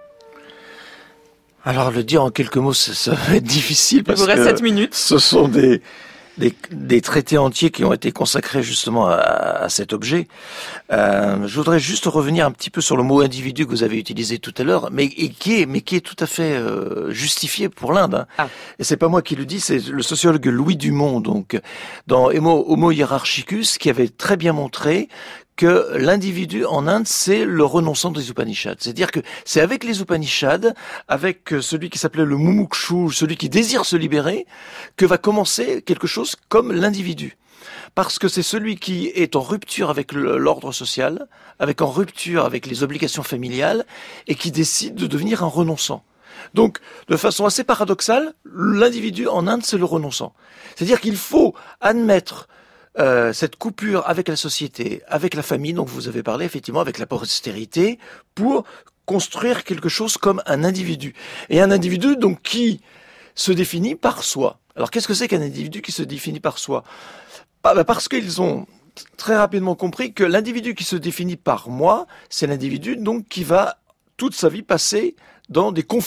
Alors, le dire en quelques mots, ça, ça va être difficile, parce il vous reste que sept minutes. Ce sont des... Des, des traités entiers qui ont été consacrés justement à, à cet objet. Euh, je voudrais juste revenir un petit peu sur le mot individu que vous avez utilisé tout à l'heure, mais et qui est, mais qui est tout à fait euh, justifié pour l'Inde. Hein. Ah. Et c'est pas moi qui le dis, c'est le sociologue Louis Dumont, donc dans Homo, Homo Hierarchicus, qui avait très bien montré que l'individu en Inde, c'est le renonçant des Upanishads. C'est-à-dire que c'est avec les Upanishads, avec celui qui s'appelait le Mumukshu, celui qui désire se libérer, que va commencer quelque chose comme l'individu. Parce que c'est celui qui est en rupture avec l'ordre social, avec en rupture avec les obligations familiales, et qui décide de devenir un renonçant. Donc, de façon assez paradoxale, l'individu en Inde, c'est le renonçant. C'est-à-dire qu'il faut admettre Euh, cette coupure avec la société, avec la famille, dont vous avez parlé effectivement, avec la postérité, pour construire quelque chose comme un individu. Et un individu donc qui se définit par soi. Alors qu'est-ce que c'est qu'un individu qui se définit par soi? bah, bah Parce qu'ils ont très rapidement compris que l'individu qui se définit par moi, c'est l'individu donc qui va toute sa vie passer dans des conflits.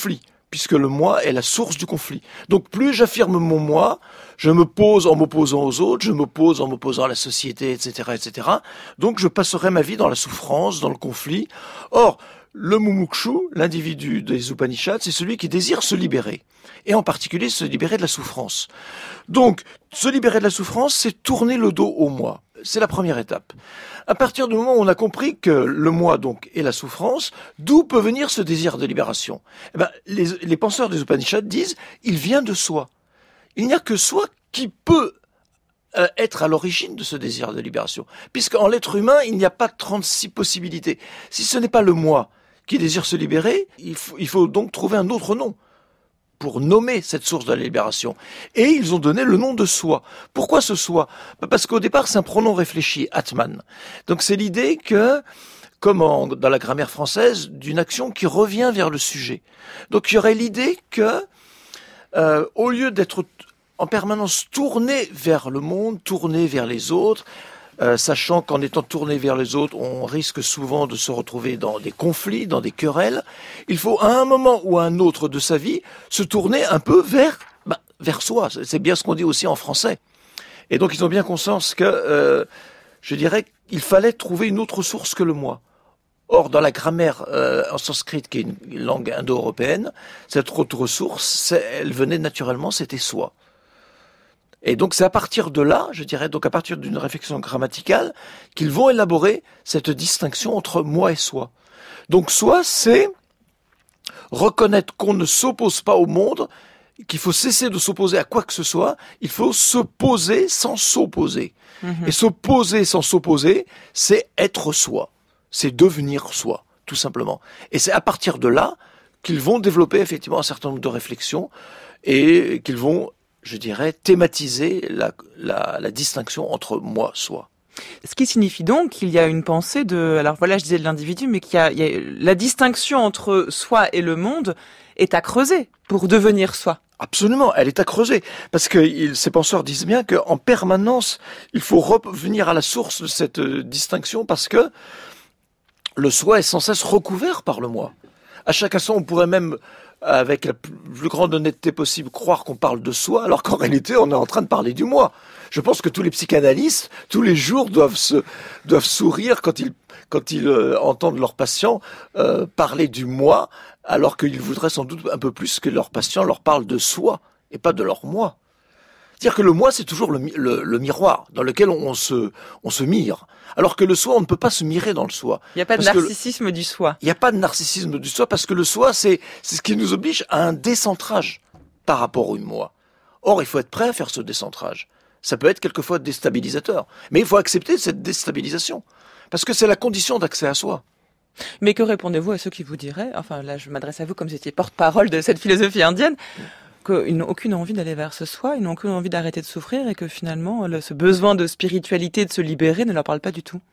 puisque le moi est la source du conflit. Donc plus j'affirme mon moi, je me pose en m'opposant aux autres, je me pose en m'opposant à la société, et cetera, et cetera. Donc je passerai ma vie dans la souffrance, dans le conflit. Or, le mumukshu, l'individu des Upanishads, c'est celui qui désire se libérer, et en particulier se libérer de la souffrance. Donc, se libérer de la souffrance, c'est tourner le dos au moi. C'est la première étape. À partir du moment où on a compris que le moi, donc, est la souffrance, d'où peut venir ce désir de libération? Eh ben, les, les penseurs des Upanishads disent, il vient de soi. Il n'y a que soi qui peut euh, être à l'origine de ce désir de libération. Puisqu'en l'être humain, il n'y a pas trente-six possibilités. Si ce n'est pas le moi qui désire se libérer, il faut, il faut donc trouver un autre nom pour nommer cette source de la libération. Et ils ont donné le nom de soi. Pourquoi ce soi? Parce qu'au départ, c'est un pronom réfléchi, Atman. Donc c'est l'idée que, comme en, dans la grammaire française, d'une action qui revient vers le sujet. Donc il y aurait l'idée que, euh, au lieu d'être en permanence tourné vers le monde, tourné vers les autres, Euh, sachant qu'en étant tourné vers les autres, on risque souvent de se retrouver dans des conflits, dans des querelles. Il faut à un moment ou à un autre de sa vie se tourner un peu vers, bah, vers soi. C'est bien ce qu'on dit aussi en français. Et donc ils ont bien conscience que, euh, je dirais, qu'il fallait trouver une autre source que le moi. Or, dans la grammaire euh, en sanskrit, qui est une langue indo-européenne, cette autre source, elle venait naturellement, c'était soi. Et donc c'est à partir de là, je dirais, donc à partir d'une réflexion grammaticale, qu'ils vont élaborer cette distinction entre moi et soi. Donc soi, c'est reconnaître qu'on ne s'oppose pas au monde, qu'il faut cesser de s'opposer à quoi que ce soit, il faut se poser sans s'opposer. Mmh. Et se poser sans s'opposer, c'est être soi, c'est devenir soi, tout simplement. Et c'est à partir de là qu'ils vont développer effectivement un certain nombre de réflexions et qu'ils vont, je dirais, thématiser la, la, la distinction entre moi, soi. Ce qui signifie donc qu'il y a une pensée de, alors voilà, je disais de l'individu, mais qu'il y a, il y a la distinction entre soi et le monde est à creuser pour devenir soi. Absolument, elle est à creuser, parce que il, ces penseurs disent bien qu'en permanence, il faut revenir à la source de cette euh, distinction, parce que le soi est sans cesse recouvert par le moi. À chaque instant, on pourrait même, avec la plus grande honnêteté possible, croire qu'on parle de soi, alors qu'en réalité, on est en train de parler du moi. Je pense que tous les psychanalystes, tous les jours, doivent se, doivent sourire quand ils, quand ils euh, entendent leurs patients euh, parler du moi, alors qu'ils voudraient sans doute un peu plus que leurs patients leur parlent de soi et pas de leur moi. C'est-à-dire que le moi, c'est toujours le, le, le miroir dans lequel on, on se, on se mire. Alors que le soi, on ne peut pas se mirer dans le soi. Il n'y a pas de narcissisme du soi. Il n'y a pas de narcissisme du soi parce que le soi, c'est, c'est ce qui nous oblige à un décentrage par rapport au moi. Or, il faut être prêt à faire ce décentrage. Ça peut être quelquefois déstabilisateur. Mais il faut accepter cette déstabilisation. Parce que c'est la condition d'accès à soi. Mais que répondez-vous à ceux qui vous diraient, enfin là je m'adresse à vous comme si vous étiez porte-parole de cette philosophie indienne, qu'ils n'ont aucune envie d'aller vers ce soi, ils n'ont aucune envie d'arrêter de souffrir et que finalement le, ce besoin de spiritualité, de se libérer ne leur parle pas du tout?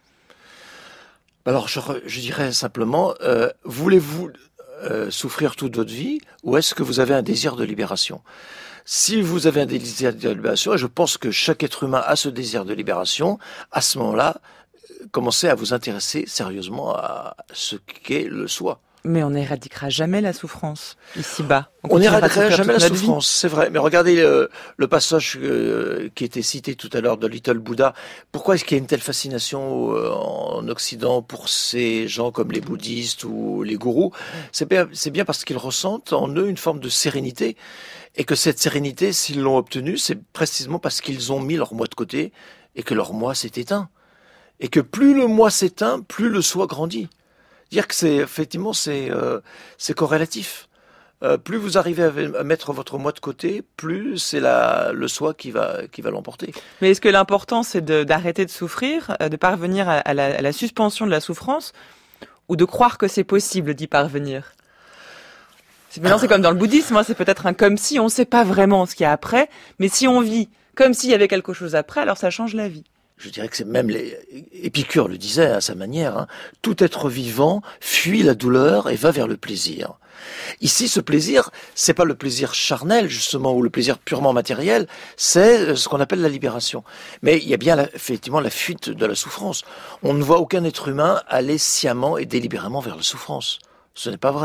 Alors je, je dirais simplement, euh, voulez-vous euh, souffrir toute votre vie ou est-ce que vous avez un désir de libération? Si vous avez un désir de libération, et je pense que chaque être humain a ce désir de libération, à ce moment-là, commencez à vous intéresser sérieusement à ce qu'est le soi. Mais on n'éradiquera jamais la souffrance ici-bas. On n'éradiquera jamais la souffrance, c'est vrai. Mais regardez le, le passage euh, qui était cité tout à l'heure de Little Buddha. Pourquoi est-ce qu'il y a une telle fascination euh, en Occident pour ces gens comme les bouddhistes ou les gourous? C'est bien, c'est bien parce qu'ils ressentent en eux une forme de sérénité. Et que cette sérénité, s'ils l'ont obtenue, c'est précisément parce qu'ils ont mis leur moi de côté et que leur moi s'est éteint. Et que plus le moi s'éteint, plus le soi grandit. Dire que c'est effectivement c'est euh, c'est corrélatif. Euh, plus vous arrivez à, à mettre votre moi de côté, plus c'est la le soi qui va qui va l'emporter. Mais est-ce que l'important c'est de, d'arrêter de souffrir, de parvenir à, à, la, à la suspension de la souffrance, ou de croire que c'est possible d'y parvenir? C'est, maintenant c'est comme dans le bouddhisme, hein, c'est peut-être un comme si, on ne sait pas vraiment ce qu'il y a après, mais si on vit comme s'il y avait quelque chose après, alors ça change la vie. Je dirais que c'est même les... Épicure le disait à sa manière, hein, tout être vivant fuit la douleur et va vers le plaisir. Ici, ce plaisir, c'est pas le plaisir charnel justement ou le plaisir purement matériel, c'est ce qu'on appelle la libération. Mais il y a bien la, effectivement la fuite de la souffrance. On ne voit aucun être humain aller sciemment et délibérément vers la souffrance. Ce n'est pas vrai.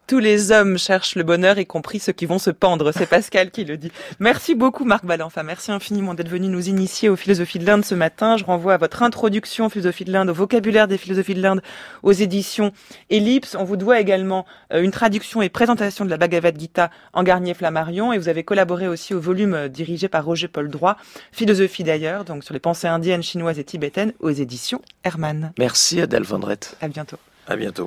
Tous les hommes cherchent le bonheur, y compris ceux qui vont se pendre. C'est Pascal qui le dit. Merci beaucoup, Marc Balanfa. Merci infiniment d'être venu nous initier aux philosophies de l'Inde ce matin. Je renvoie à votre introduction aux philosophies de l'Inde, au vocabulaire des philosophies de l'Inde, aux éditions Ellipse. On vous doit également une traduction et présentation de la Bhagavad Gita en Garnier-Flammarion. Et vous avez collaboré aussi au volume dirigé par Roger Paul Droit, Philosophie d'ailleurs, donc sur les pensées indiennes, chinoises et tibétaines, aux éditions Hermann. Merci Adèle Vendrette. À bientôt. À bientôt.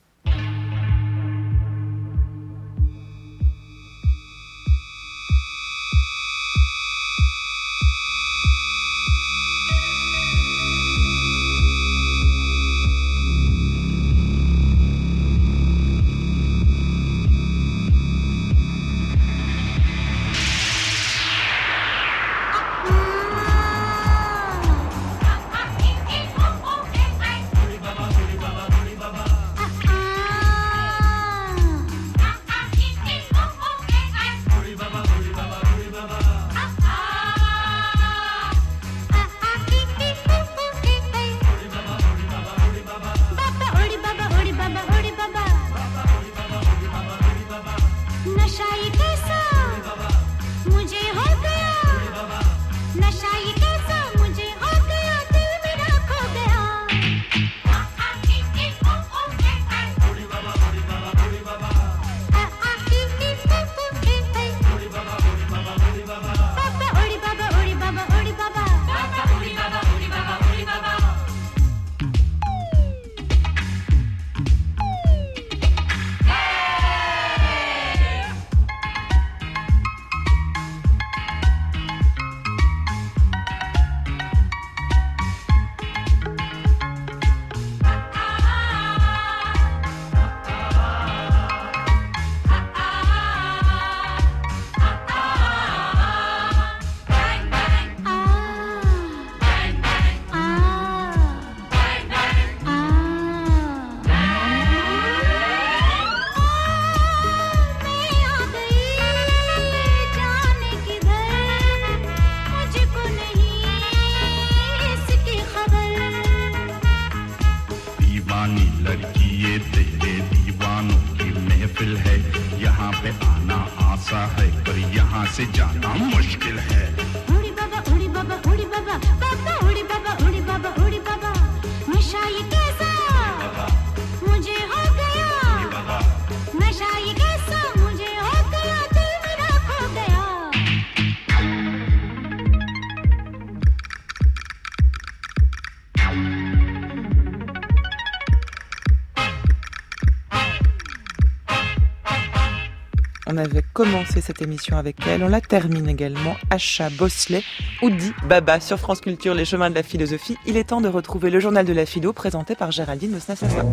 On avait commencé cette émission avec elle, on la termine également. Acha Bosley, Oudi Baba sur France Culture, les chemins de la philosophie. Il est temps de retrouver le journal de la philo présenté par Géraldine Mosna-Savoie.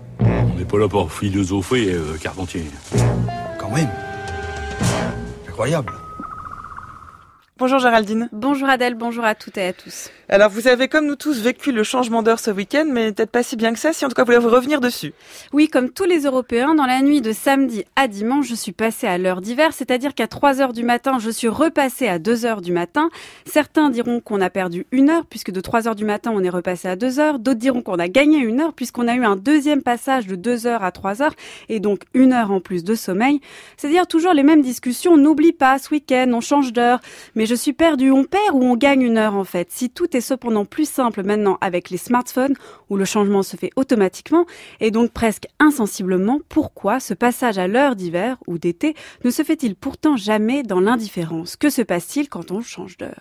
On n'est pas là pour philosopher, euh, Carpentier. Quand même. Incroyable. Bonjour Géraldine. Bonjour Adèle, bonjour à toutes et à tous. Alors vous avez comme nous tous vécu le changement d'heure ce week-end, mais peut-être pas si bien que ça, si en tout cas vous voulez revenir dessus. Oui, comme tous les Européens, dans la nuit de samedi à dimanche, je suis passée à l'heure d'hiver, c'est-à-dire qu'à trois heures du matin, je suis repassée à deux heures du matin. Certains diront qu'on a perdu une heure, puisque de trois heures du matin, on est repassé à deux heures. D'autres diront qu'on a gagné une heure, puisqu'on a eu un deuxième passage de deux heures à trois heures, et donc une heure en plus de sommeil. C'est-à-dire toujours les mêmes discussions, on n'oublie pas, ce week-end, on change d'heure, mais je suis perdue, on perd ou on gagne une heure en fait. Si tout est cependant plus simple maintenant avec les smartphones, où le changement se fait automatiquement, et donc presque insensiblement, pourquoi ce passage à l'heure d'hiver ou d'été ne se fait-il pourtant jamais dans l'indifférence ? Que se passe-t-il quand on change d'heure ?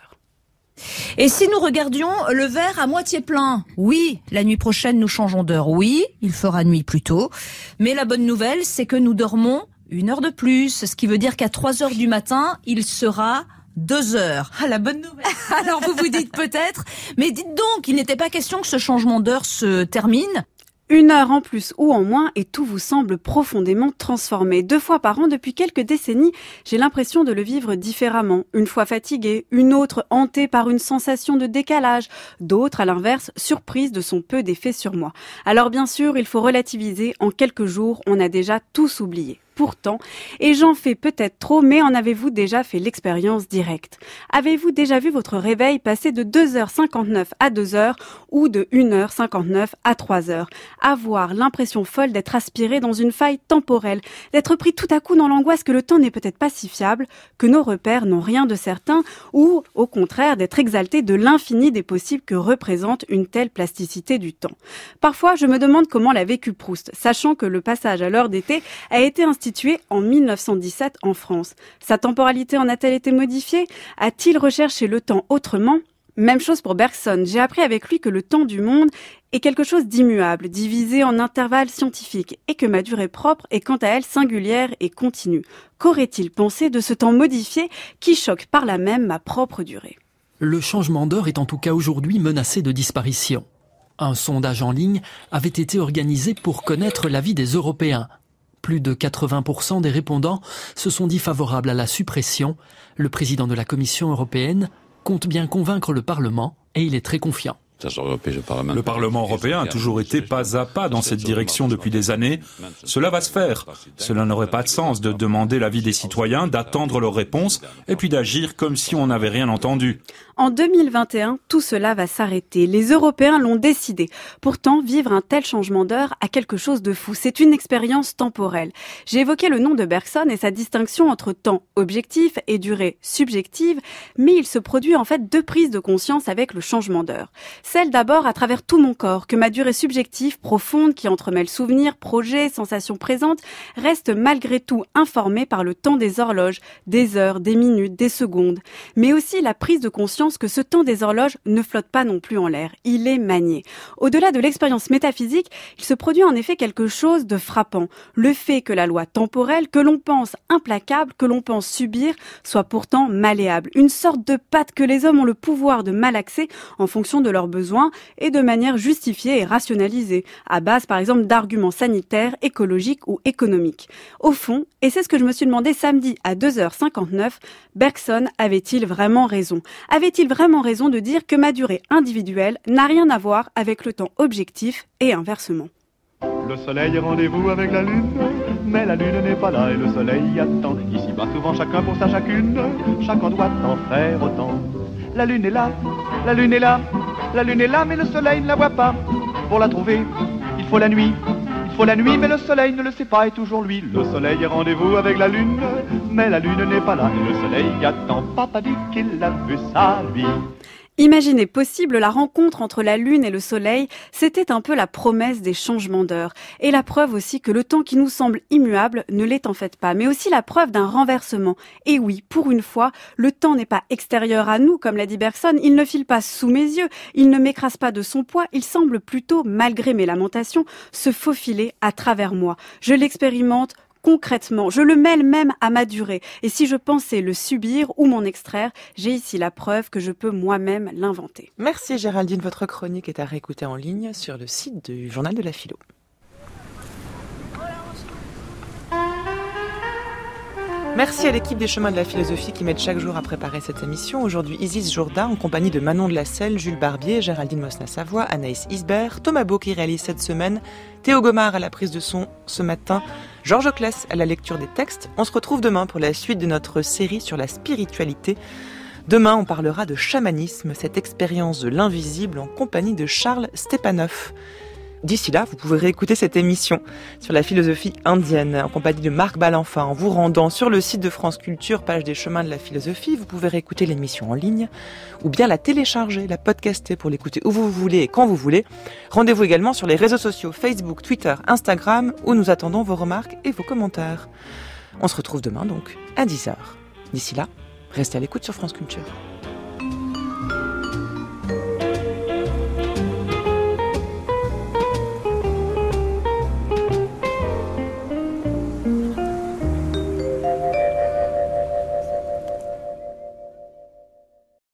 Et si nous regardions le verre à moitié plein ? Oui, la nuit prochaine nous changeons d'heure, oui, il fera nuit plus tôt, mais la bonne nouvelle c'est que nous dormons une heure de plus, ce qui veut dire qu'à trois heures du matin, il sera deux heures. Ah, la bonne nouvelle. Alors vous vous dites peut-être, mais dites donc, il n'était pas question que ce changement d'heure se termine. Une heure en plus ou en moins et tout vous semble profondément transformé. Deux fois par an depuis quelques décennies, j'ai l'impression de le vivre différemment. Une fois fatiguée, une autre hantée par une sensation de décalage, d'autres à l'inverse surprise de son peu d'effet sur moi. Alors bien sûr, il faut relativiser, en quelques jours, on a déjà tous oublié. pourtant. Et j'en fais peut-être trop, mais en avez-vous déjà fait l'expérience directe? Avez-vous déjà vu votre réveil passer de deux heures cinquante-neuf à deux heures ou de une heure cinquante-neuf à trois heures? Avoir l'impression folle d'être aspiré dans une faille temporelle, d'être pris tout à coup dans l'angoisse que le temps n'est peut-être pas si fiable, que nos repères n'ont rien de certain, ou au contraire d'être exalté de l'infini des possibles que représente une telle plasticité du temps. Parfois, je me demande comment l'a vécu Proust, sachant que le passage à l'heure d'été a été institué en mille neuf cent dix-sept en France. Sa temporalité en a-t-elle été modifiée? A-t-il recherché le temps autrement? Même chose pour Bergson. J'ai appris avec lui que le temps du monde est quelque chose d'immuable, divisé en intervalles scientifiques, et que ma durée propre est quant à elle singulière et continue. Qu'aurait-il pensé de ce temps modifié qui choque par là même ma propre durée? Le changement d'heure est en tout cas aujourd'hui menacé de disparition. Un sondage en ligne avait été organisé pour connaître l'avis des Européens. Plus de quatre-vingts pour cent des répondants se sont dit favorables à la suppression. Le président de la Commission européenne compte bien convaincre le Parlement et il est très confiant. Le Parlement européen a toujours été pas à pas dans cette direction depuis des années. Cela va se faire. Cela n'aurait pas de sens de demander l'avis des citoyens, d'attendre leurs réponses et puis d'agir comme si on n'avait rien entendu. En deux mille vingt et un, tout cela va s'arrêter. Les Européens l'ont décidé. Pourtant, vivre un tel changement d'heure a quelque chose de fou. C'est une expérience temporelle. J'ai évoqué le nom de Bergson et sa distinction entre temps objectif et durée subjective, mais il se produit en fait deux prises de conscience avec le changement d'heure. Celle d'abord à travers tout mon corps, que ma durée subjective, profonde, qui entremêle souvenirs, projets, sensations présentes, reste malgré tout informée par le temps des horloges, des heures, des minutes, des secondes. Mais aussi la prise de conscience que ce temps des horloges ne flotte pas non plus en l'air, il est manié. Au-delà de l'expérience métaphysique, il se produit en effet quelque chose de frappant. Le fait que la loi temporelle, que l'on pense implacable, que l'on pense subir, soit pourtant malléable. Une sorte de patte que les hommes ont le pouvoir de malaxer en fonction de leurs besoins et de manière justifiée et rationalisée, à base par exemple d'arguments sanitaires, écologiques ou économiques. Au fond, et c'est ce que je me suis demandé samedi à deux heures cinquante-neuf, Bergson avait-il vraiment raison? Avait-il vraiment raison de dire que ma durée individuelle n'a rien à voir avec le temps objectif et inversement? Le soleil est rendez-vous avec la lune, mais la lune n'est pas là et le soleil y attend. Ici-bas souvent chacun pour sa chacune, chacun doit en faire autant. La lune est là, la lune est là, la lune est là mais le soleil ne la voit pas. Pour la trouver, il faut la nuit, il faut la nuit mais le soleil ne le sait pas et toujours lui. Le soleil est rendez-vous avec la lune, mais la lune n'est pas là et le soleil y attend. Papa dit qu'il a vu ça lui. Imaginez possible la rencontre entre la Lune et le Soleil, c'était un peu la promesse des changements d'heure. Et la preuve aussi que le temps qui nous semble immuable ne l'est en fait pas, mais aussi la preuve d'un renversement. Et oui, pour une fois, le temps n'est pas extérieur à nous, comme l'a dit Bergson, il ne file pas sous mes yeux, il ne m'écrase pas de son poids, il semble plutôt, malgré mes lamentations, se faufiler à travers moi. Je l'expérimente concrètement, je le mêle même à ma durée. Et si je pensais le subir ou m'en extraire, j'ai ici la preuve que je peux moi-même l'inventer. Merci Géraldine, votre chronique est à réécouter en ligne sur le site du Journal de la Philo. Merci à l'équipe des Chemins de la Philosophie qui m'aide chaque jour à préparer cette émission. Aujourd'hui, Isis Jourda en compagnie de Manon de la Selle, Jules Barbier, Géraldine Mosna-Savoie, Anaïs Isbert, Thomas Beau qui réalise cette semaine, Théo Gomard à la prise de son ce matin, Georges Claes à la lecture des textes. On se retrouve demain pour la suite de notre série sur la spiritualité. Demain, on parlera de chamanisme, cette expérience de l'invisible en compagnie de Charles Stepanov. D'ici là, vous pouvez réécouter cette émission sur la philosophie indienne en compagnie de Marc Balenfant. En vous rendant sur le site de France Culture, page des Chemins de la Philosophie, vous pouvez réécouter l'émission en ligne ou bien la télécharger, la podcaster pour l'écouter où vous voulez et quand vous voulez. Rendez-vous également sur les réseaux sociaux Facebook, Twitter, Instagram où nous attendons vos remarques et vos commentaires. On se retrouve demain donc à dix heures. D'ici là, restez à l'écoute sur France Culture.